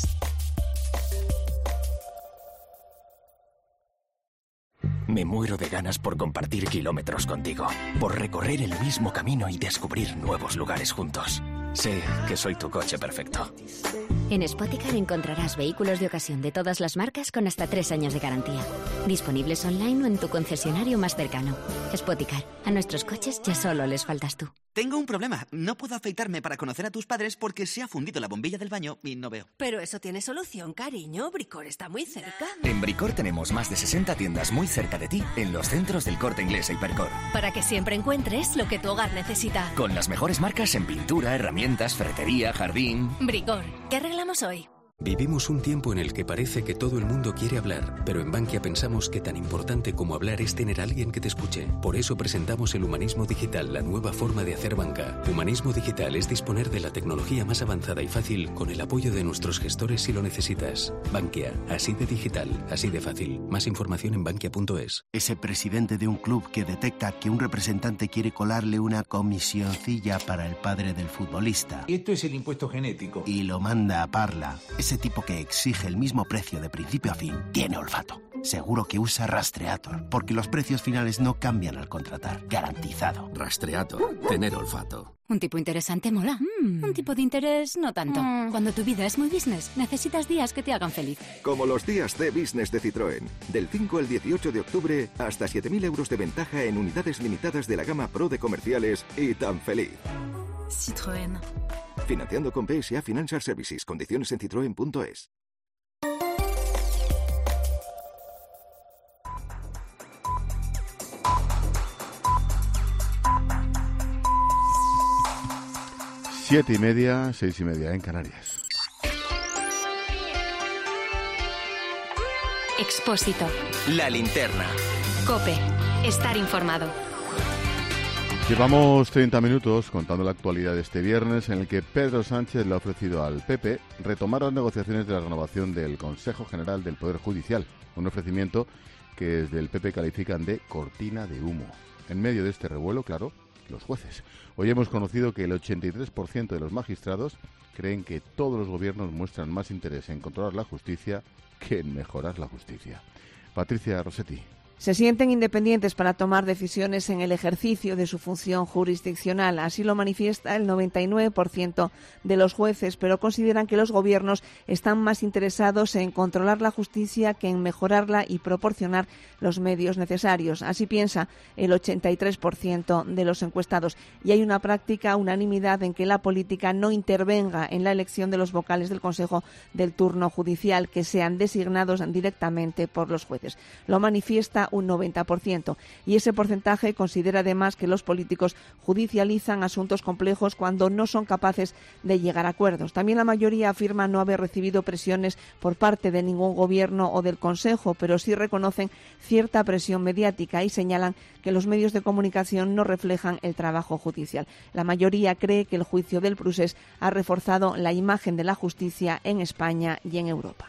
[SPEAKER 3] Me muero de ganas por compartir kilómetros contigo, por recorrer el mismo camino y descubrir nuevos lugares juntos. Sé que soy tu coche perfecto.
[SPEAKER 22] En Spoticar encontrarás vehículos de ocasión de todas las marcas con hasta tres años de garantía. Disponibles online o en tu concesionario más cercano. Spoticar, a nuestros coches ya solo les faltas tú.
[SPEAKER 12] Tengo un problema. No puedo afeitarme para conocer a tus padres porque se ha fundido la bombilla del baño y no veo.
[SPEAKER 13] Pero eso tiene solución, cariño. Bricor está muy cerca.
[SPEAKER 3] En Bricor tenemos más de sesenta tiendas muy cerca de ti en los centros del Corte Inglés e Hipercor.
[SPEAKER 13] Para que siempre encuentres lo que tu hogar necesita.
[SPEAKER 3] Con las mejores marcas en pintura, herramientas, ferretería, jardín.
[SPEAKER 13] Bricor, ¿qué arreglamos hoy?
[SPEAKER 14] Vivimos un tiempo en el que parece que todo el mundo quiere hablar, pero en Bankia pensamos que tan importante como hablar es tener a alguien que te escuche. Por eso presentamos el Humanismo Digital, la nueva forma de hacer banca. Humanismo Digital es disponer de la tecnología más avanzada y fácil con el apoyo de nuestros gestores si lo necesitas. Bankia, así de digital, así de fácil. Más información en bankia punto es.
[SPEAKER 15] Ese presidente de un club que detecta que un representante quiere colarle una comisioncilla para el padre del futbolista.
[SPEAKER 29] Esto es el impuesto genético.
[SPEAKER 15] Y lo manda a Parla. Ese tipo que exige el mismo precio de principio a fin tiene olfato. seguro que usa Rastreator, porque los precios finales no cambian al contratar. Garantizado.
[SPEAKER 14] Rastreator. Tener olfato.
[SPEAKER 13] Un tipo interesante mola. Mm. Un tipo de interés no tanto. Mm. Cuando tu vida es muy business, necesitas días que te hagan feliz.
[SPEAKER 6] Como los días de business de Citroën. Del cinco al dieciocho de octubre, hasta siete mil euros de ventaja en unidades limitadas de la gama Pro de comerciales y tan feliz.
[SPEAKER 13] Citroën.
[SPEAKER 6] Financiando con P S A Financial Services. Condiciones en citroen punto es.
[SPEAKER 1] Siete y media, seis y media en Canarias.
[SPEAKER 11] Expósito.
[SPEAKER 2] La linterna.
[SPEAKER 11] COPE. Estar informado.
[SPEAKER 1] Llevamos treinta minutos contando la actualidad de este viernes, en el que Pedro Sánchez le ha ofrecido al P P retomar las negociaciones de la renovación del Consejo General del Poder Judicial, un ofrecimiento que desde el P P califican de cortina de humo. En medio de este revuelo, claro, los jueces. Hoy hemos conocido que el ochenta y tres por ciento de los magistrados creen que todos los gobiernos muestran más interés en controlar la justicia que en mejorar la justicia. Patricia Rossetti.
[SPEAKER 16] Se sienten independientes para tomar decisiones en el ejercicio de su función jurisdiccional. Así lo manifiesta el noventa y nueve por ciento de los jueces, pero consideran que los gobiernos están más interesados en controlar la justicia que en mejorarla y proporcionar los medios necesarios. Así piensa el ochenta y tres por ciento de los encuestados. Y hay una práctica unanimidad en que la política no intervenga en la elección de los vocales del Consejo del turno judicial, que sean designados directamente por los jueces. Lo manifiesta un noventa por ciento, y ese porcentaje considera además que los políticos judicializan asuntos complejos cuando no son capaces de llegar a acuerdos. También la mayoría afirma no haber recibido presiones por parte de ningún gobierno o del Consejo, pero sí reconocen cierta presión mediática y señalan que los medios de comunicación no reflejan el trabajo judicial. La mayoría cree que el juicio del Prusés ha reforzado la imagen de la justicia en España y en Europa.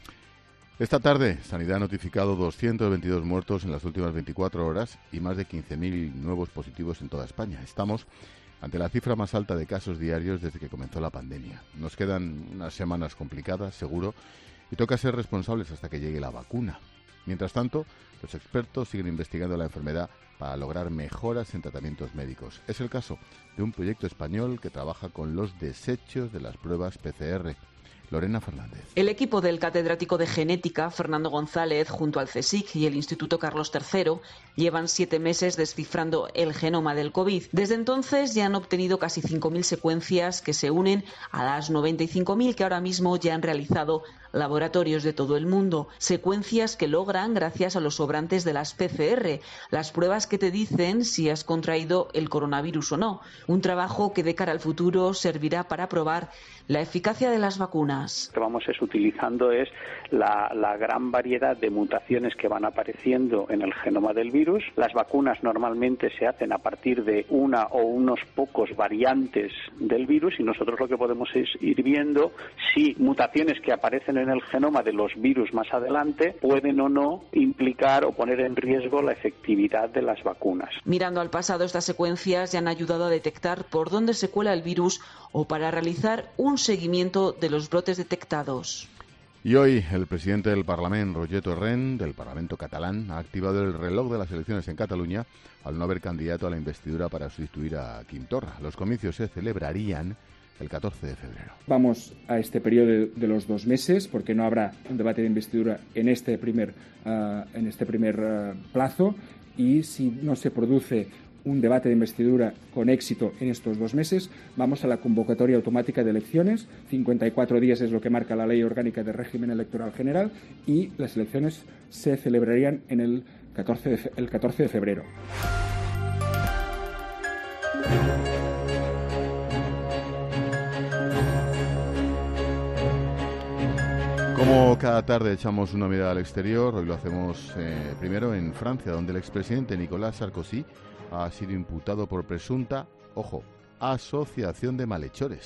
[SPEAKER 1] Esta tarde, Sanidad ha notificado doscientos veintidós muertos en las últimas veinticuatro horas y más de quince mil nuevos positivos en toda España. Estamos ante la cifra más alta de casos diarios desde que comenzó la pandemia. Nos quedan unas semanas complicadas, seguro, y toca ser responsables hasta que llegue la vacuna. Mientras tanto, los expertos siguen investigando la enfermedad para lograr mejoras en tratamientos médicos. Es el caso de un proyecto español que trabaja con los desechos de las pruebas P C R. Lorena Fernández.
[SPEAKER 18] El equipo del catedrático de genética, Fernando González, junto al CSIC y el Instituto Carlos tercero, llevan siete meses descifrando el genoma del COVID. Desde entonces ya han obtenido casi cinco mil secuencias que se unen a las noventa y cinco mil que ahora mismo ya han realizado laboratorios de todo el mundo. Secuencias que logran gracias a los sobrantes de las P C R, las pruebas que te dicen si has contraído el coronavirus o no. Un trabajo que de cara al futuro servirá para probar la eficacia de las vacunas.
[SPEAKER 20] Lo que vamos es utilizando es la, la gran variedad de mutaciones que van apareciendo en el genoma del virus. Las vacunas normalmente se hacen a partir de una o unos pocos variantes del virus y nosotros lo que podemos es ir viendo si mutaciones que aparecen en el genoma de los virus más adelante pueden o no implicar o poner en riesgo la efectividad de las vacunas.
[SPEAKER 18] Mirando al pasado, estas secuencias ya han ayudado a detectar por dónde se cuela el virus o para realizar un seguimiento de los brotes detectados.
[SPEAKER 1] Y hoy el presidente del Parlamento, Roger Torrent, del Parlamento catalán, ha activado el reloj de las elecciones en Cataluña al no haber candidato a la investidura para sustituir a Quim Torra. Los comicios se celebrarían el catorce de febrero.
[SPEAKER 21] Vamos a este periodo de, de los dos meses porque no habrá un debate de investidura en este primer, uh, en este primer uh, plazo, y si no se produce un debate de investidura con éxito en estos dos meses, vamos a la convocatoria automática de elecciones. cincuenta y cuatro días es lo que marca la Ley Orgánica de Régimen Electoral General, y las elecciones se celebrarían en el catorce de, el catorce de febrero.
[SPEAKER 1] Como cada tarde echamos una mirada al exterior, hoy lo hacemos eh, primero en Francia, donde el expresidente Nicolas Sarkozy ha sido imputado por presunta, ojo, asociación de malhechores.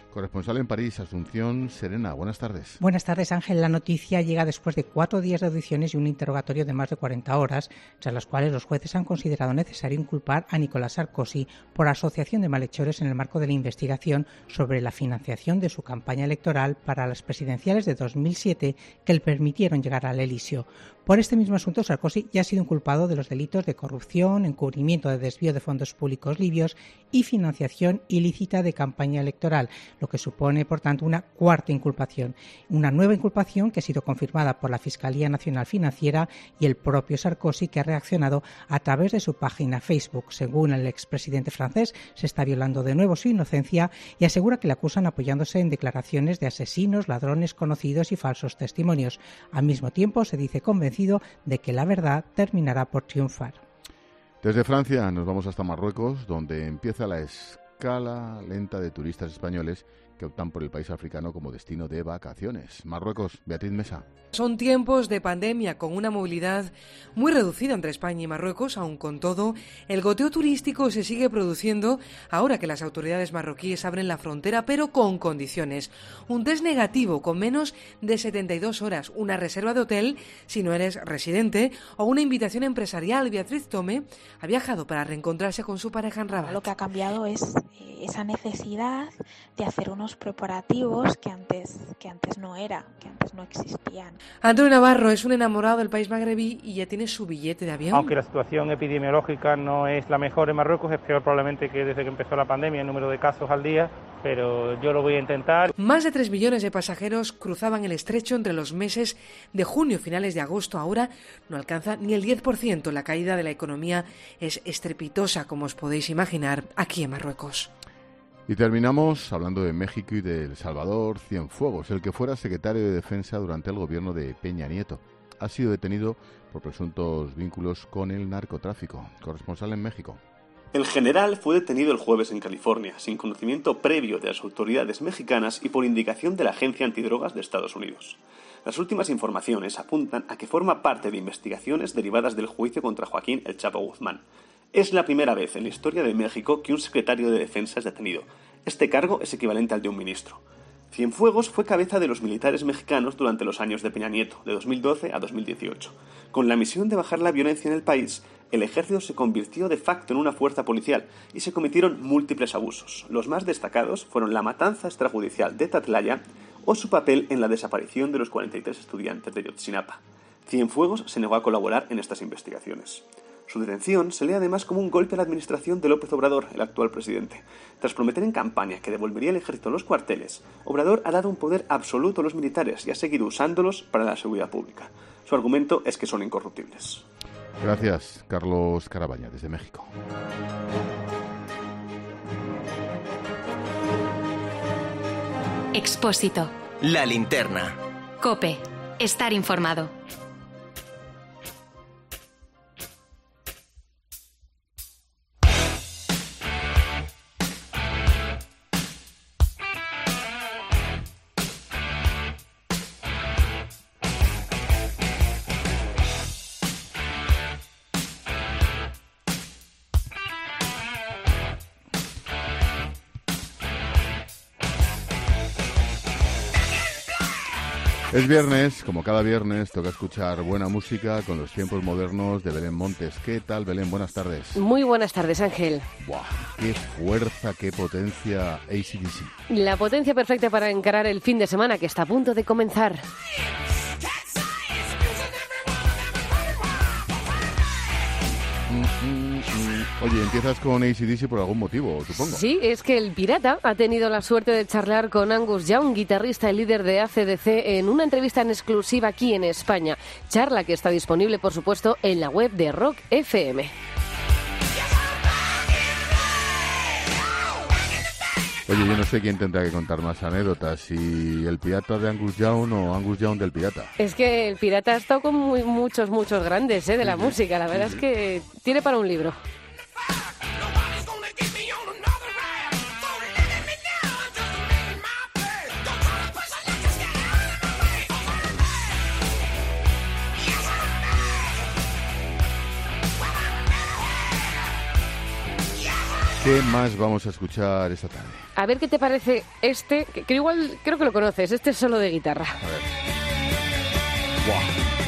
[SPEAKER 1] Corresponsal en París, Asunción Serena. Buenas tardes.
[SPEAKER 7] Buenas tardes, Ángel. La noticia llega después de cuatro días de audiciones y un interrogatorio de más de cuarenta horas, tras las cuales los jueces han considerado necesario inculpar a Nicolas Sarkozy por asociación de malhechores en el marco de la investigación sobre la financiación de su campaña electoral para las presidenciales de dos mil siete que le permitieron llegar al Elíseo. Por este mismo asunto, Sarkozy ya ha sido inculpado de los delitos de corrupción, encubrimiento de desvío de fondos públicos libios y financiación ilícita de campaña electoral, lo que supone, por tanto, una cuarta inculpación. Una nueva inculpación que ha sido confirmada por la Fiscalía Nacional Financiera y el propio Sarkozy, que ha reaccionado a través de su página Facebook. Según el expresidente francés, se está violando de nuevo su inocencia y asegura que le acusan apoyándose en declaraciones de asesinos, ladrones conocidos y falsos testimonios. Al mismo tiempo, se dice convencido de que la verdad terminará por triunfar.
[SPEAKER 1] Desde Francia nos vamos hasta Marruecos, donde empieza la escala lenta de turistas españoles que optan por el país africano como destino de vacaciones. Marruecos, Beatriz Mesa.
[SPEAKER 8] Son tiempos de pandemia con una movilidad muy reducida entre España y Marruecos. Aun con todo, el goteo turístico se sigue produciendo ahora que las autoridades marroquíes abren la frontera, pero con condiciones. Un test negativo con menos de setenta y dos horas, una reserva de hotel si no eres residente o una invitación empresarial. Beatriz Tome ha viajado para reencontrarse con su pareja en Rabat.
[SPEAKER 19] Lo que ha cambiado es eh, esa necesidad de hacer unos preparativos que antes, que antes no era, que antes no existían.
[SPEAKER 8] Antonio Navarro es un enamorado del país magrebí y ya tiene su billete de avión.
[SPEAKER 23] Aunque la situación epidemiológica no es la mejor en Marruecos, es peor probablemente que desde que empezó la pandemia, el número de casos al día, pero yo lo voy a intentar.
[SPEAKER 8] Más de tres millones de pasajeros cruzaban el estrecho entre los meses de junio y finales de agosto. Ahora no alcanza ni el diez por ciento. La caída de la economía es estrepitosa, como os podéis imaginar, aquí en Marruecos.
[SPEAKER 1] Y terminamos hablando de México y de El Salvador. Cienfuegos, el que fuera secretario de Defensa durante el gobierno de Peña Nieto, ha sido detenido por presuntos vínculos con el narcotráfico. Corresponsal en México.
[SPEAKER 24] El general fue detenido el jueves en California, sin conocimiento previo de las autoridades mexicanas y por indicación de la Agencia Antidrogas de Estados Unidos. Las últimas informaciones apuntan a que forma parte de investigaciones derivadas del juicio contra Joaquín El Chapo Guzmán. Es la primera vez en la historia de México que un secretario de Defensa es detenido. Este cargo es equivalente al de un ministro. Cienfuegos fue cabeza de los militares mexicanos durante los años de Peña Nieto, de dos mil doce a dos mil dieciocho. Con la misión de bajar la violencia en el país, el ejército se convirtió de facto en una fuerza policial y se cometieron múltiples abusos. Los más destacados fueron la matanza extrajudicial de Tatlaya o su papel en la desaparición de los cuarenta y tres estudiantes de Yotzinapa. Cienfuegos se negó a colaborar en estas investigaciones. Su detención se lee además como un golpe a la administración de López Obrador, el actual presidente. Tras prometer en campaña que devolvería el ejército a los cuarteles, Obrador ha dado un poder absoluto a los militares y ha seguido usándolos para la seguridad pública. Su argumento es que son incorruptibles.
[SPEAKER 1] Gracias, Carlos Carabaña, desde México.
[SPEAKER 11] Expósito.
[SPEAKER 2] La linterna.
[SPEAKER 11] COPE. Estar informado.
[SPEAKER 1] Es viernes, como cada viernes, toca escuchar buena música con los tiempos modernos de Belén Montes. ¿Qué tal, Belén? Buenas tardes.
[SPEAKER 17] Muy buenas tardes, Ángel.
[SPEAKER 1] ¡Buah! ¡Qué fuerza, qué potencia A C D C!
[SPEAKER 17] La potencia perfecta para encarar el fin de semana que está a punto de comenzar.
[SPEAKER 1] Oye, empiezas con A C D C por algún motivo, supongo.
[SPEAKER 17] Sí, es que el Pirata ha tenido la suerte de charlar con Angus Young, guitarrista y líder de A C D C, en una entrevista en exclusiva aquí en España. Charla que está disponible, por supuesto, en la web de Rock F M.
[SPEAKER 1] Oye, yo no sé quién tendrá que contar más anécdotas, si el Pirata de Angus Young o Angus Young del Pirata.
[SPEAKER 17] Es que el Pirata ha estado con muy, muchos, muchos grandes ¿eh? de la
[SPEAKER 1] sí,
[SPEAKER 17] música. La verdad
[SPEAKER 1] sí,
[SPEAKER 17] es que tiene para un libro.
[SPEAKER 1] ¿Qué más vamos a escuchar esta tarde?
[SPEAKER 17] A ver qué te parece este, que, que igual creo que lo conoces, este solo de guitarra.
[SPEAKER 1] A ver. Wow.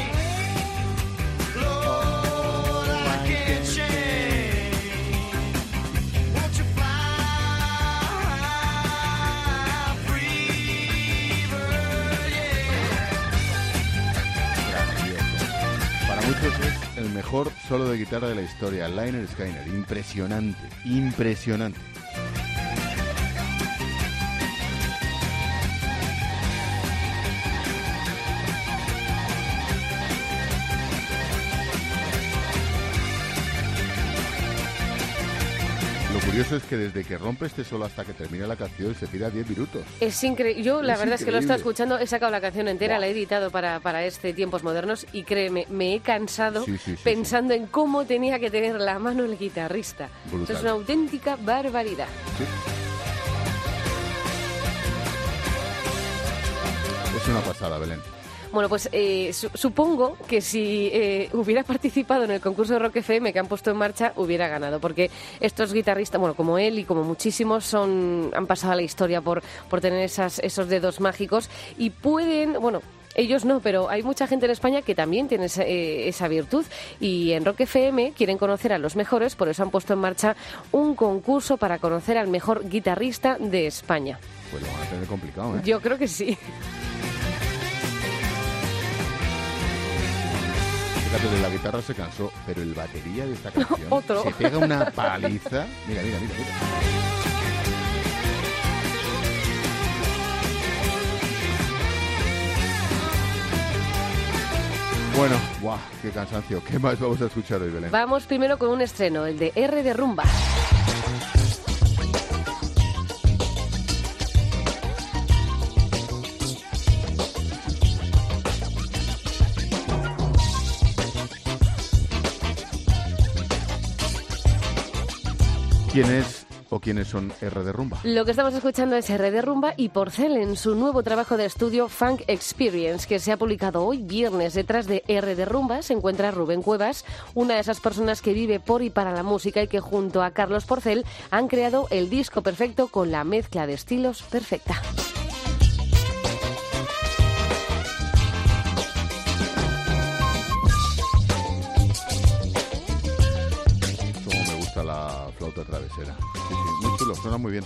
[SPEAKER 1] Muchos es el mejor solo de guitarra de la historia, Lynyrd Skynyrd. Impresionante, impresionante. Lo curioso es que desde que rompe este solo hasta que termina la canción se tira diez minutos.
[SPEAKER 17] Es increíble. Yo la
[SPEAKER 1] es
[SPEAKER 17] verdad
[SPEAKER 1] increíble.
[SPEAKER 17] es que lo he estado escuchando, he sacado la canción entera, wow. La he editado para, para este Tiempos Modernos y créeme, me he cansado
[SPEAKER 1] sí, sí, sí,
[SPEAKER 17] pensando
[SPEAKER 1] sí.
[SPEAKER 17] en cómo tenía que tener la mano el guitarrista.
[SPEAKER 1] Brutal.
[SPEAKER 17] Eso es una auténtica barbaridad.
[SPEAKER 1] Sí. Es una pasada, Belén.
[SPEAKER 17] Bueno, pues eh, su supongo que si eh, hubiera participado en el concurso de Rock F M que han puesto en marcha, hubiera ganado, porque estos guitarristas, bueno, como él y como muchísimos, son han pasado a la historia por, por tener esas, esos dedos mágicos y pueden, bueno... Ellos no, pero hay mucha gente en España que también tiene esa, eh, esa virtud y en Rock F M quieren conocer a los mejores, por eso han puesto en marcha un concurso para conocer al mejor guitarrista de España.
[SPEAKER 1] Pues lo van a tener complicado, ¿eh?
[SPEAKER 17] Yo creo que sí.
[SPEAKER 1] Fíjate, de la guitarra se cansó, pero el batería de esta canción
[SPEAKER 17] Otro.
[SPEAKER 1] se pega una paliza. Mira, mira, mira, mira. Bueno, guau, qué cansancio. ¿Qué más vamos a escuchar hoy, Belén?
[SPEAKER 17] Vamos primero con un estreno, el de R de Rumba.
[SPEAKER 1] ¿Quién es o quiénes son R de Rumba?
[SPEAKER 17] Lo que estamos escuchando es R de Rumba y Porcel en su nuevo trabajo de estudio Funk Experience, que se ha publicado hoy viernes. Detrás de R de Rumba se encuentra Rubén Cuevas, una de esas personas que vive por y para la música y que junto a Carlos Porcel han creado el disco perfecto con la mezcla de estilos perfecta.
[SPEAKER 1] La flauta travesera. Sí, sí, muy chulo, suena muy bien.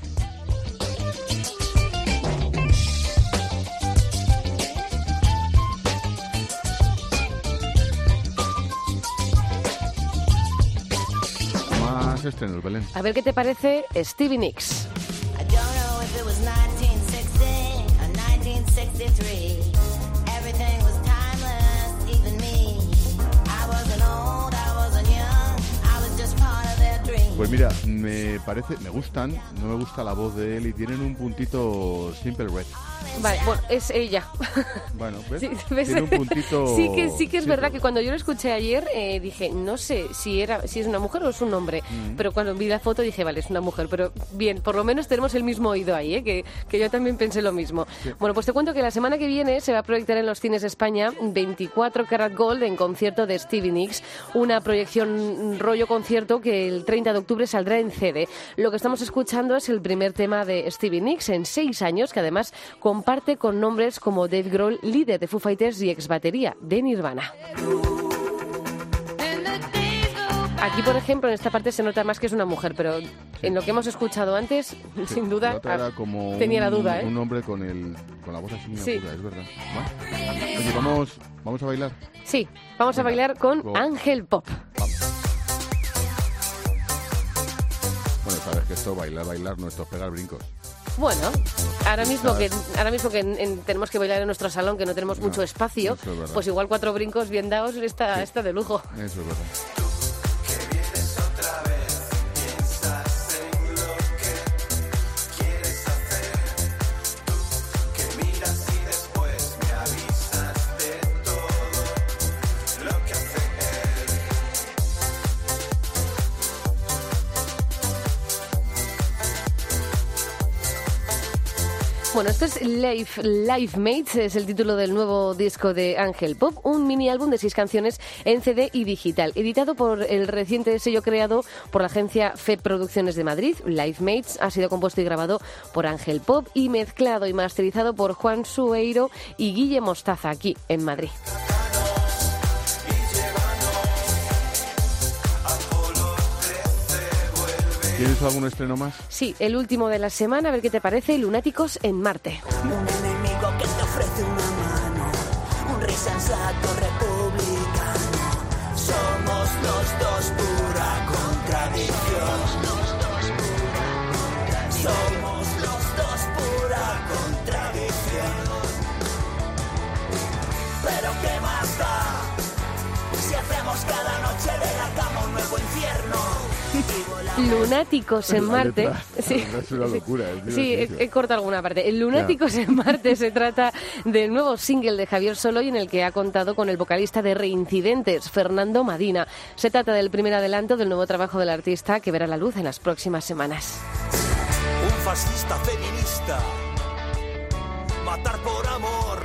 [SPEAKER 1] Más estrenos, Belén.
[SPEAKER 17] A ver qué te parece Stevie Nicks.
[SPEAKER 1] Pues mira, me parece, me gustan, no me gusta la voz de él y tienen un puntito Simple Red.
[SPEAKER 17] Vale, bueno, es ella.
[SPEAKER 1] Bueno, ¿ves?
[SPEAKER 17] Sí, ¿ves?
[SPEAKER 1] Tiene un puntito...
[SPEAKER 17] Sí que, sí que es
[SPEAKER 1] Simple
[SPEAKER 17] verdad
[SPEAKER 1] Red.
[SPEAKER 17] que cuando yo lo escuché ayer eh, dije, no sé si era si es una mujer o es un hombre, mm. pero cuando vi la foto dije, vale, es una mujer, pero bien, por lo menos tenemos el mismo oído ahí, ¿eh? que, que yo también pensé lo mismo. Sí. Bueno, pues te cuento que la semana que viene se va a proyectar en los cines de España veinticuatro Karat Gold en concierto de Stevie Nicks, una proyección rollo concierto que el treinta de octubre saldrá en C D. Lo que estamos escuchando es el primer tema de Stevie Nicks en seis años, que además comparte con nombres como Dave Grohl, líder de Foo Fighters y ex batería de Nirvana. Aquí, por ejemplo, en esta parte se nota más que es una mujer, pero sí. En lo que hemos escuchado antes, sí. Sin duda,
[SPEAKER 1] la otra era como
[SPEAKER 17] tenía
[SPEAKER 1] un,
[SPEAKER 17] la duda, ¿eh?
[SPEAKER 1] Un hombre con el con la voz así muy
[SPEAKER 17] sí.
[SPEAKER 1] aguda, es verdad. ¿Vale? Oye, vamos, vamos a bailar.
[SPEAKER 17] Sí, vamos Venga, a bailar con go. Ángel Pop.
[SPEAKER 1] Vamos. Bueno, sabes que esto bailar, bailar, no esto es pegar brincos.
[SPEAKER 17] Bueno, ahora mismo que ahora mismo que en, en, tenemos que bailar en nuestro salón, que no tenemos no, mucho espacio, pues igual cuatro brincos bien dados está, sí. está de lujo.
[SPEAKER 1] Eso es verdad.
[SPEAKER 17] Bueno, esto es Life, Life Mates, es el título del nuevo disco de Ángel Pop, un mini álbum de seis canciones en C D y digital, editado por el reciente sello creado por la agencia F E P Producciones de Madrid. Life Mates ha sido compuesto y grabado por Ángel Pop y mezclado y masterizado por Juan Sueiro y Guille Mostaza aquí en Madrid.
[SPEAKER 1] ¿Tienes algún estreno más?
[SPEAKER 17] Sí, el último de la semana, a ver qué te parece, Lunáticos en Marte.
[SPEAKER 4] Un enemigo que te ofrece una mano, un rey sensato republicano. Somos los dos pura contradicción. Somos los dos pura contradicción. Pero qué más da si hacemos cada noche de la cama un nuevo infierno.
[SPEAKER 17] Lunáticos en Marte. Sí,
[SPEAKER 1] es una locura. Es
[SPEAKER 17] sí he, he cortado alguna parte. Lunáticos yeah. en Marte se trata del nuevo single de Javier Soloy, en el que ha contado con el vocalista de Reincidentes, Fernando Madina. Se trata del primer adelanto del nuevo trabajo del artista, que verá la luz en las próximas semanas.
[SPEAKER 4] Un fascista feminista, matar por amor,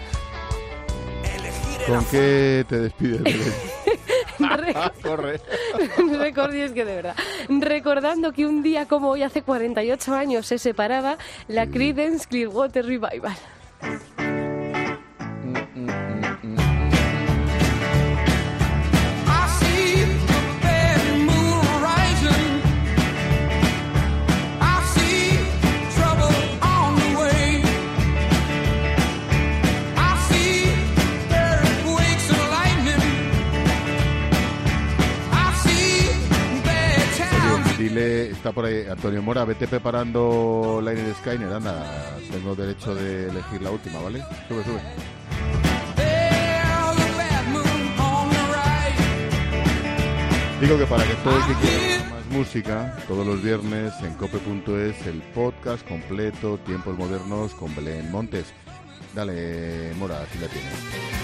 [SPEAKER 4] elegir el
[SPEAKER 1] ¿Con qué te despides, Belén?
[SPEAKER 17] Re-
[SPEAKER 1] Corre.
[SPEAKER 17] Recordí, es que de verdad. Recordando que un día como hoy, hace cuarenta y ocho años, se separaba la Creedence Clearwater Revival.
[SPEAKER 1] Dile, está por ahí Antonio Mora, vete preparando Line in the Skyner, anda, tengo derecho de elegir la última, ¿vale? Sube, sube. Digo que para que todo el que quiera más música, todos los viernes en cope punto es el podcast completo, Tiempos Modernos con Belén Montes. Dale, Mora, así la tienes.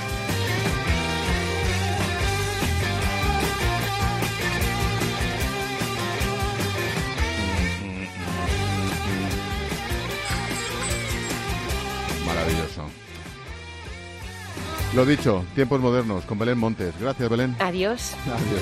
[SPEAKER 1] Maravilloso. Lo dicho, Tiempos Modernos con Belén Montes. Gracias, Belén.
[SPEAKER 17] Adiós.
[SPEAKER 1] Adiós.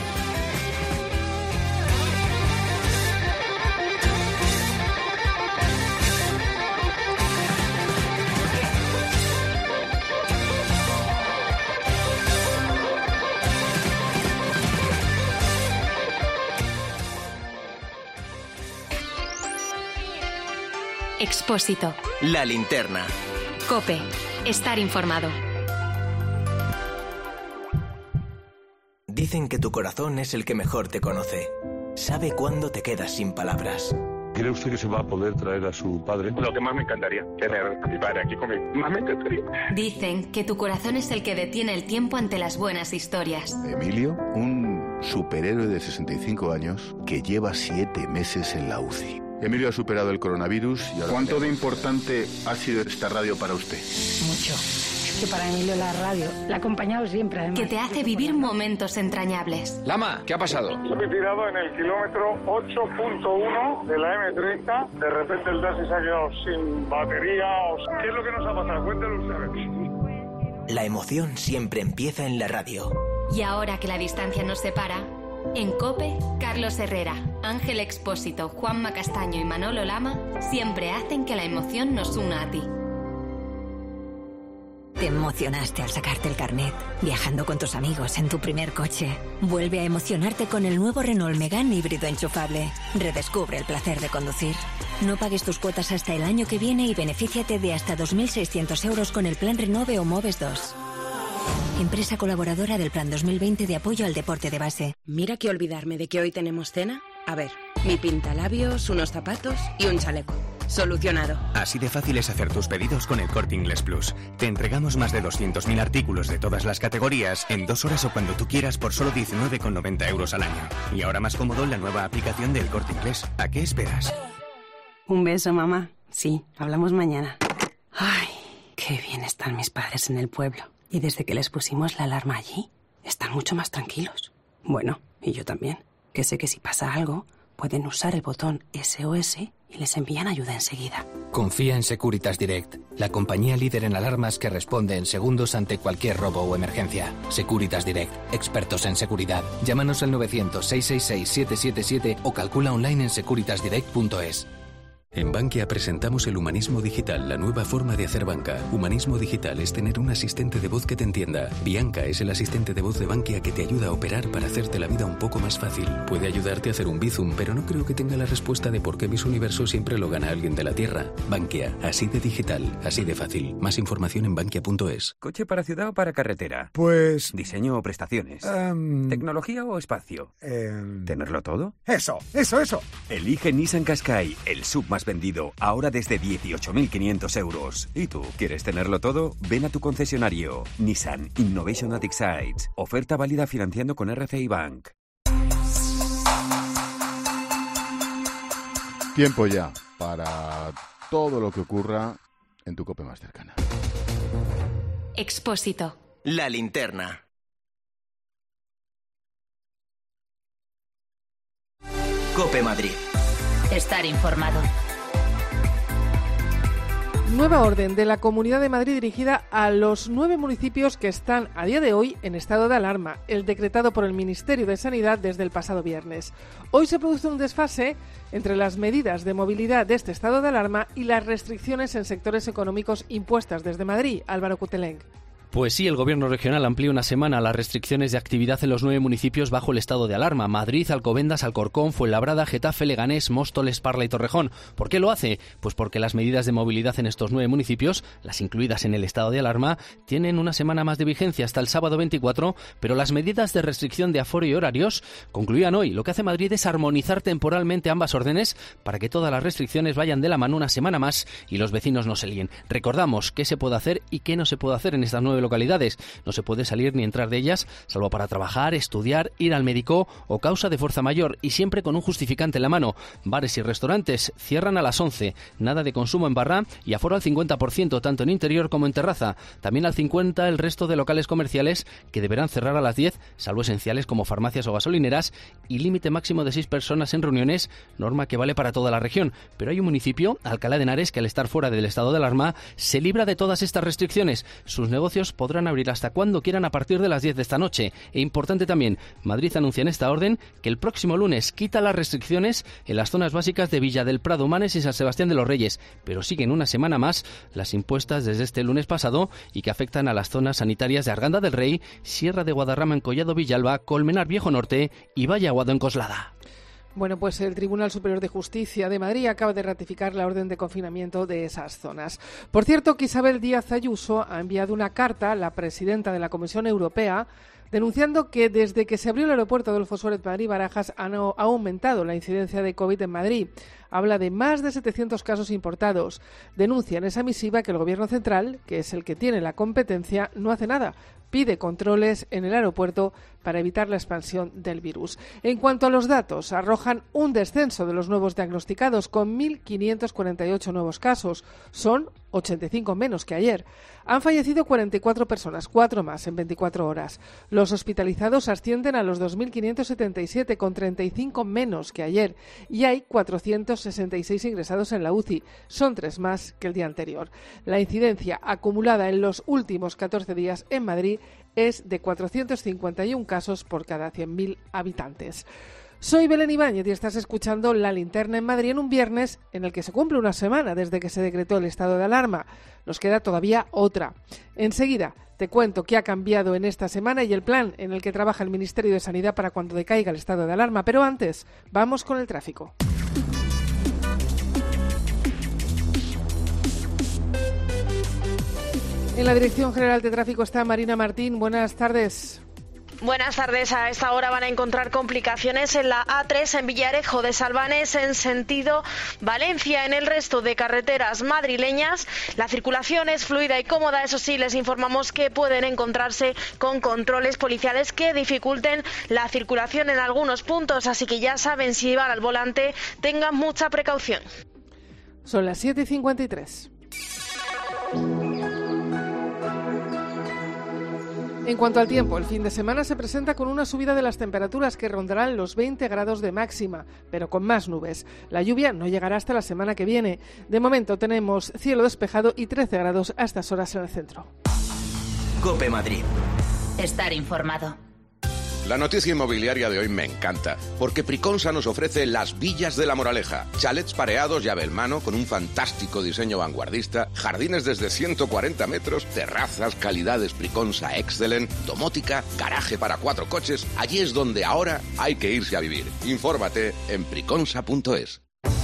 [SPEAKER 11] Expósito.
[SPEAKER 2] La linterna.
[SPEAKER 11] COPE. Estar informado.
[SPEAKER 2] Dicen que tu corazón es el que mejor te conoce. Sabe cuándo te quedas sin palabras.
[SPEAKER 5] ¿Cree usted que se va a poder traer a su padre?
[SPEAKER 9] Lo que más me encantaría, tener a mi padre aquí conmigo. Más me encantaría.
[SPEAKER 11] Dicen que tu corazón es el que detiene el tiempo ante las buenas historias.
[SPEAKER 10] Emilio, un superhéroe de sesenta y cinco años que lleva siete meses en la U C I.
[SPEAKER 1] Emilio ha superado el coronavirus y ahora...
[SPEAKER 10] ¿Cuánto de importante ha sido esta radio para usted?
[SPEAKER 25] Mucho. Es que para Emilio la radio la ha acompañado siempre, además.
[SPEAKER 11] Que te hace vivir momentos entrañables.
[SPEAKER 26] Lama, ¿qué ha pasado?
[SPEAKER 27] Estoy tirado en el kilómetro ocho punto uno de la eme treinta. De repente el taxi se ha quedado sin batería. ¿Qué es lo que nos ha pasado? Cuéntelo ustedes.
[SPEAKER 2] La emoción siempre empieza en la radio.
[SPEAKER 11] Y ahora que la distancia nos separa... En COPE, Carlos Herrera, Ángel Expósito, Juanma Castaño y Manolo Lama siempre hacen que la emoción nos una a ti.
[SPEAKER 28] Te emocionaste al sacarte el carnet, viajando con tus amigos en tu primer coche. Vuelve a emocionarte con el nuevo Renault Megane híbrido enchufable. Redescubre el placer de conducir. No pagues tus cuotas hasta el año que viene y benefíciate de hasta dos mil seiscientos euros con el plan Renove o Moves dos. Empresa colaboradora del Plan dos mil veinte de apoyo al deporte de base.
[SPEAKER 29] Mira que olvidarme de que hoy tenemos cena. A ver, mi pintalabios, unos zapatos y un chaleco. Solucionado.
[SPEAKER 30] Así de fácil es hacer tus pedidos con el Corte Inglés Plus. Te entregamos más de doscientos mil artículos de todas las categorías en dos horas o cuando tú quieras por solo diecinueve con noventa euros al año. Y ahora más cómodo en la nueva aplicación del Corte Inglés. ¿A qué esperas?
[SPEAKER 29] Un beso, mamá. Sí, hablamos mañana. Ay, qué bien están mis padres en el pueblo. Y desde que les pusimos la alarma allí, están mucho más tranquilos. Bueno, y yo también, que sé que si pasa algo, pueden usar el botón S O S y les envían ayuda enseguida.
[SPEAKER 30] Confía en Securitas Direct, la compañía líder en alarmas que responde en segundos ante cualquier robo o emergencia. Securitas Direct, expertos en seguridad. Llámanos al novecientos, seiscientos sesenta y seis, siete siete siete o calcula online en securitas direct punto es.
[SPEAKER 3] En Bankia presentamos el humanismo digital, la nueva forma de hacer banca. Humanismo digital es tener un asistente de voz que te entienda. Bianca es el asistente de voz de Bankia que te ayuda a operar para hacerte la vida un poco más fácil. Puede ayudarte a hacer un bizum, pero no creo que tenga la respuesta de por qué Miss Universo siempre lo gana alguien de la Tierra. Bankia, así de digital, así de fácil. Más información en bankia punto es.
[SPEAKER 6] ¿Coche para ciudad o para carretera?
[SPEAKER 12] Pues...
[SPEAKER 6] ¿Diseño o prestaciones?
[SPEAKER 12] Um...
[SPEAKER 6] ¿Tecnología o espacio?
[SPEAKER 12] Um...
[SPEAKER 6] ¿Tenerlo todo?
[SPEAKER 12] Eso, eso, eso.
[SPEAKER 6] Elige Nissan Qashqai, el sub más vendido, ahora desde dieciocho mil quinientos euros. ¿Y tú? ¿Quieres tenerlo todo? Ven a tu concesionario. Nissan Innovation at Excites. Oferta válida financiando con R C I Bank.
[SPEAKER 1] Tiempo ya para todo lo que ocurra en tu COPE más cercana.
[SPEAKER 11] Expósito.
[SPEAKER 2] La linterna. COPE Madrid.
[SPEAKER 11] Estar informado.
[SPEAKER 13] Nueva orden de la Comunidad de Madrid dirigida a los nueve municipios que están a día de hoy en estado de alarma, el decretado por el Ministerio de Sanidad desde el pasado viernes. Hoy se produce un desfase entre las medidas de movilidad de este estado de alarma y las restricciones en sectores económicos impuestas desde Madrid. Álvaro Cuteleng.
[SPEAKER 14] Pues sí, el Gobierno regional amplía una semana las restricciones de actividad en los nueve municipios bajo el estado de alarma: Madrid, Alcobendas, Alcorcón, Fuenlabrada, Getafe, Leganés, Móstoles, Parla y Torrejón. ¿Por qué lo hace? Pues porque las medidas de movilidad en estos nueve municipios, las incluidas en el estado de alarma, tienen una semana más de vigencia hasta el sábado veinticuatro, pero las medidas de restricción de aforo y horarios concluían hoy. Lo que hace Madrid es armonizar temporalmente ambas órdenes para que todas las restricciones vayan de la mano una semana más y los vecinos no se líen. Recordamos qué se puede hacer y qué no se puede hacer en estas nueve localidades. No se puede salir ni entrar de ellas, salvo para trabajar, estudiar, ir al médico o causa de fuerza mayor, y siempre con un justificante en la mano. Bares y restaurantes cierran a las once, nada de consumo en barra y aforo al cincuenta por ciento tanto en interior como en terraza. También al cincuenta por ciento el resto de locales comerciales, que deberán cerrar a las diez, salvo esenciales como farmacias o gasolineras, y límite máximo de seis personas en reuniones, norma que vale para toda la región. Pero hay un municipio, Alcalá de Henares, que al estar fuera del estado de alarma se libra de todas estas restricciones. Sus negocios podrán abrir hasta cuando quieran a partir de las diez de esta noche. E importante también, Madrid anuncia en esta orden que el próximo lunes quita las restricciones en las zonas básicas de Villa del Prado, Manes y San Sebastián de los Reyes, pero siguen una semana más las impuestas desde este lunes pasado y que afectan a las zonas sanitarias de Arganda del Rey, Sierra de Guadarrama en Collado Villalba, Colmenar Viejo Norte y Valle Aguado en Coslada.
[SPEAKER 13] Bueno, pues el Tribunal Superior de Justicia de Madrid acaba de ratificar la orden de confinamiento de esas zonas. Por cierto, que Isabel Díaz Ayuso ha enviado una carta a la presidenta de la Comisión Europea denunciando que desde que se abrió el aeropuerto Adolfo Suárez Madrid-Barajas ha aumentado la incidencia de COVID en Madrid. Habla de más de setecientos casos importados. Denuncia en esa misiva que el Gobierno central, que es el que tiene la competencia, no hace nada. Pide controles en el aeropuerto para evitar la expansión del virus. En cuanto a los datos, arrojan un descenso de los nuevos diagnosticados con mil quinientos cuarenta y ocho nuevos casos. Son ochenta y cinco menos que ayer. Han fallecido cuarenta y cuatro personas, cuatro más en veinticuatro horas. Los hospitalizados ascienden a los dos mil quinientos setenta y siete, con treinta y cinco menos que ayer. Y hay cuatrocientos sesenta y seis ingresados en la U C I. Son tres más que el día anterior. La incidencia acumulada en los últimos catorce días en Madrid es de cuatrocientos cincuenta y uno casos por cada cien mil habitantes. Soy Belén Ibáñez y estás escuchando La Linterna en Madrid en un viernes en el que se cumple una semana desde que se decretó el estado de alarma. Nos queda todavía otra. Enseguida te cuento qué ha cambiado en esta semana y el plan en el que trabaja el Ministerio de Sanidad para cuando decaiga el estado de alarma. Pero antes, vamos con el tráfico. En la Dirección General de Tráfico está Marina Martín. Buenas tardes.
[SPEAKER 15] Buenas tardes. A esta hora van a encontrar complicaciones en la A tres en Villarejo de Salvanes en sentido Valencia. En el resto de carreteras madrileñas la circulación es fluida y cómoda. Eso sí, les informamos que pueden encontrarse con controles policiales que dificulten la circulación en algunos puntos. Así que ya saben, si van al volante, tengan mucha precaución.
[SPEAKER 13] Son las siete y cincuenta y tres. En cuanto al tiempo, el fin de semana se presenta con una subida de las temperaturas que rondarán los veinte grados de máxima, pero con más nubes. La lluvia no llegará hasta la semana que viene. De momento tenemos cielo despejado y trece grados a estas horas en el centro.
[SPEAKER 2] COPE Madrid.
[SPEAKER 7] Estar informado.
[SPEAKER 12] La noticia inmobiliaria de hoy me encanta, porque Priconsa nos ofrece Las Villas de la Moraleja, chalets pareados llave en mano con un fantástico diseño vanguardista, jardines desde ciento cuarenta metros, terrazas, calidades Priconsa Excellent, domótica, garaje para cuatro coches. Allí es donde ahora hay que irse a vivir. Infórmate en priconsa punto es.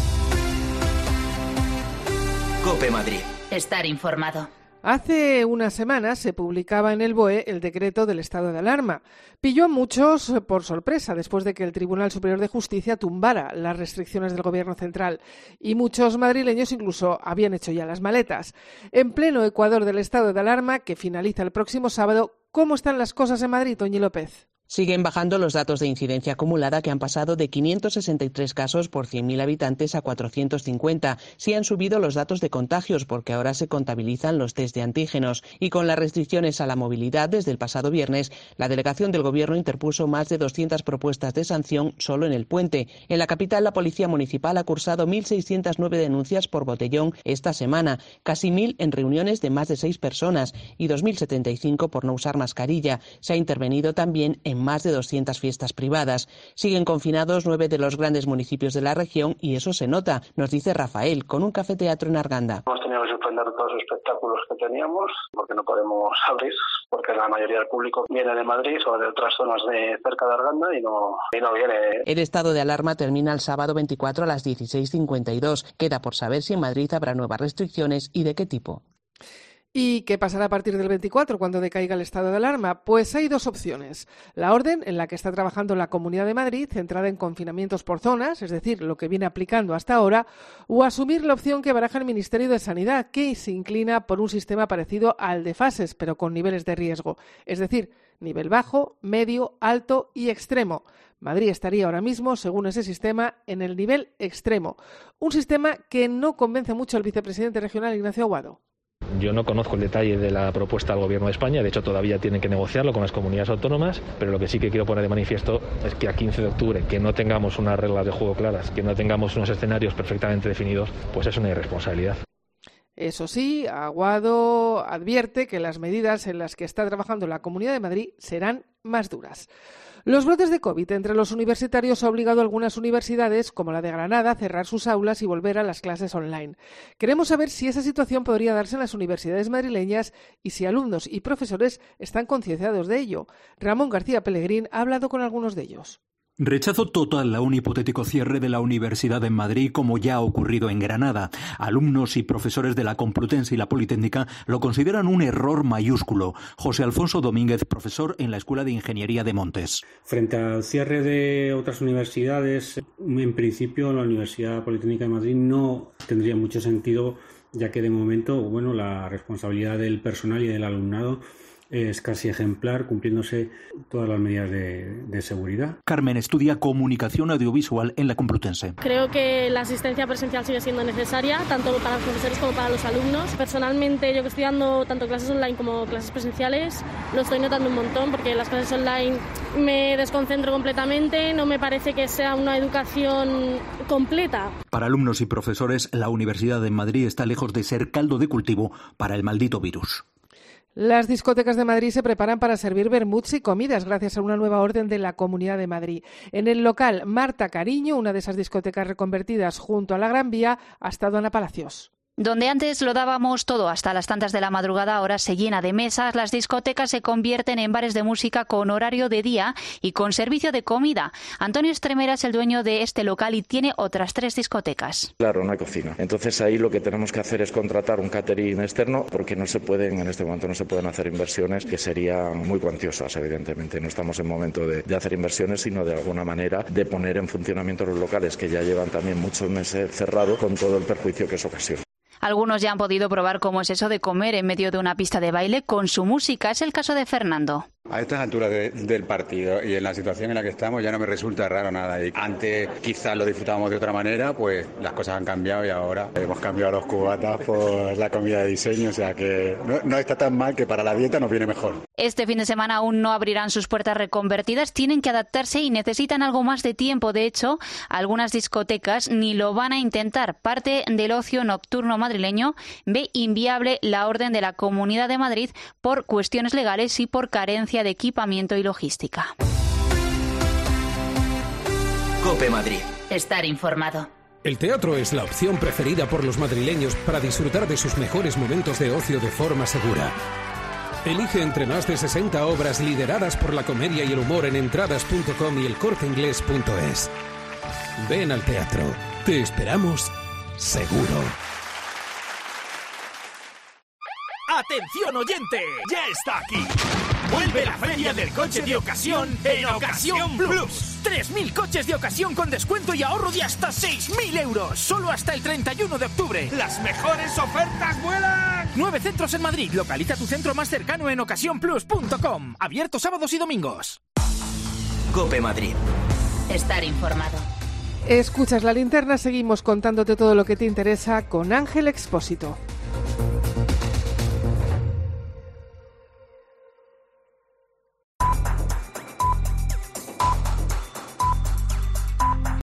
[SPEAKER 2] COPE Madrid.
[SPEAKER 7] Estar informado.
[SPEAKER 13] Hace unas semanas se publicaba en el B O E el decreto del estado de alarma. Pilló a muchos por sorpresa después de que el Tribunal Superior de Justicia tumbara las restricciones del Gobierno central y muchos madrileños incluso habían hecho ya las maletas. En pleno Ecuador del estado de alarma, que finaliza el próximo sábado, ¿cómo están las cosas en Madrid, Toñi López?
[SPEAKER 16] Siguen bajando los datos de incidencia acumulada, que han pasado de quinientos sesenta y tres casos por cien mil habitantes a cuatrocientos cincuenta. Sí han subido los datos de contagios, porque ahora se contabilizan los test de antígenos. Y con las restricciones a la movilidad desde el pasado viernes, la delegación del Gobierno interpuso más de doscientas propuestas de sanción solo en el puente. En la capital, la Policía Municipal ha cursado mil seiscientas nueve denuncias por botellón esta semana, casi mil en reuniones de más de seis personas y dos mil setenta y cinco por no usar mascarilla. Se ha intervenido también en más de doscientas fiestas privadas. Siguen confinados nueve de los grandes municipios de la región y eso se nota, nos dice Rafael, con un café-teatro en Arganda.
[SPEAKER 18] Hemos tenido que suspender todos los espectáculos que teníamos porque no podemos abrir, porque la mayoría del público viene de Madrid o de otras zonas de cerca de Arganda y no, y no viene.
[SPEAKER 16] El estado de alarma termina el sábado veinticuatro a las dieciséis cincuenta y dos. Queda por saber si en Madrid habrá nuevas restricciones y de qué tipo.
[SPEAKER 13] ¿Y qué pasará a partir del veinticuatro, cuando decaiga el estado de alarma? Pues hay dos opciones. La orden en la que está trabajando la Comunidad de Madrid, centrada en confinamientos por zonas, es decir, lo que viene aplicando hasta ahora, o asumir la opción que baraja el Ministerio de Sanidad, que se inclina por un sistema parecido al de fases, pero con niveles de riesgo. Es decir, nivel bajo, medio, alto y extremo. Madrid estaría ahora mismo, según ese sistema, en el nivel extremo. Un sistema que no convence mucho al vicepresidente regional Ignacio Aguado.
[SPEAKER 19] Yo no conozco el detalle de la propuesta del Gobierno de España, de hecho todavía tienen que negociarlo con las comunidades autónomas, pero lo que sí que quiero poner de manifiesto es que a quince de octubre, que no tengamos unas reglas de juego claras, que no tengamos unos escenarios perfectamente definidos, pues es una irresponsabilidad.
[SPEAKER 13] Eso sí, Aguado advierte que las medidas en las que está trabajando la Comunidad de Madrid serán más duras. Los brotes de COVID entre los universitarios ha obligado a algunas universidades, como la de Granada, a cerrar sus aulas y volver a las clases online. Queremos saber si esa situación podría darse en las universidades madrileñas y si alumnos y profesores están concienciados de ello. Ramón García Pellegrín ha hablado con algunos de ellos.
[SPEAKER 20] Rechazo total a un hipotético cierre de la Universidad en Madrid, como ya ha ocurrido en Granada. Alumnos y profesores de la Complutense y la Politécnica lo consideran un error mayúsculo. José Alfonso Domínguez, profesor en la Escuela de Ingeniería de Montes.
[SPEAKER 21] Frente al cierre de otras universidades, en principio la Universidad Politécnica de Madrid no tendría mucho sentido, ya que de momento, bueno, la responsabilidad del personal y del alumnado es casi ejemplar, cumpliéndose todas las medidas de, de seguridad.
[SPEAKER 20] Carmen estudia comunicación audiovisual en la Complutense.
[SPEAKER 22] Creo que la asistencia presencial sigue siendo necesaria, tanto para los profesores como para los alumnos. Personalmente, yo que estoy dando tanto clases online como clases presenciales, lo estoy notando un montón, porque las clases online me desconcentro completamente, no me parece que sea una educación completa.
[SPEAKER 20] Para alumnos y profesores, la Universidad de Madrid está lejos de ser caldo de cultivo para el maldito virus.
[SPEAKER 13] Las discotecas de Madrid se preparan para servir vermuts y comidas gracias a una nueva orden de la Comunidad de Madrid. En el local Marta Cariño, una de esas discotecas reconvertidas junto a la Gran Vía, ha estado Ana Palacios.
[SPEAKER 23] Donde antes lo dábamos todo hasta las tantas de la madrugada, ahora se llena de mesas. Las discotecas se convierten en bares de música con horario de día y con servicio de comida. Antonio Estremera es el dueño de este local y tiene otras tres discotecas.
[SPEAKER 26] Claro, no hay cocina. Entonces ahí lo que tenemos que hacer es contratar un catering externo, porque no se pueden, en este momento no se pueden hacer inversiones que serían muy cuantiosas, evidentemente. No estamos en momento de, de hacer inversiones, sino de alguna manera de poner en funcionamiento los locales que ya llevan también muchos meses cerrados, con todo el perjuicio que eso ocasiona.
[SPEAKER 23] Algunos ya han podido probar cómo es eso de comer en medio de una pista de baile con su música. Es el caso de Fernando.
[SPEAKER 4] A estas alturas de, del partido y en la situación en la que estamos ya no me resulta raro nada. Y antes quizás lo disfrutábamos de otra manera, pues las cosas han cambiado y ahora hemos cambiado los cubatas por la comida de diseño, o sea que no, no está tan mal, que para la dieta nos viene mejor.
[SPEAKER 23] Este fin de semana aún no abrirán sus puertas reconvertidas, tienen que adaptarse y necesitan algo más de tiempo. De hecho, algunas discotecas ni lo van a intentar. Parte del ocio nocturno madrileño ve inviable la orden de la Comunidad de Madrid por cuestiones legales y por carencia de equipamiento y logística.
[SPEAKER 2] COPE Madrid.
[SPEAKER 7] Estar informado.
[SPEAKER 5] El teatro es la opción preferida por los madrileños para disfrutar de sus mejores momentos de ocio de forma segura. Elige entre más de sesenta obras lideradas por la comedia y el humor en entradas punto com y el corte inglés punto es. Ven al teatro. Te esperamos seguro.
[SPEAKER 8] ¡Atención oyente! ¡Ya está aquí! ¡Vuelve la feria del coche de ocasión en Ocasión Plus! tres mil coches de ocasión con descuento y ahorro de hasta seis mil euros. Solo hasta el treinta y uno de octubre. ¡Las mejores ofertas vuelan! Nueve centros en Madrid. Localiza tu centro más cercano en ocasión plus punto com. Abierto sábados y domingos.
[SPEAKER 2] COPE Madrid.
[SPEAKER 7] Estar informado.
[SPEAKER 13] Escuchas La Linterna, seguimos contándote todo lo que te interesa con Ángel Expósito.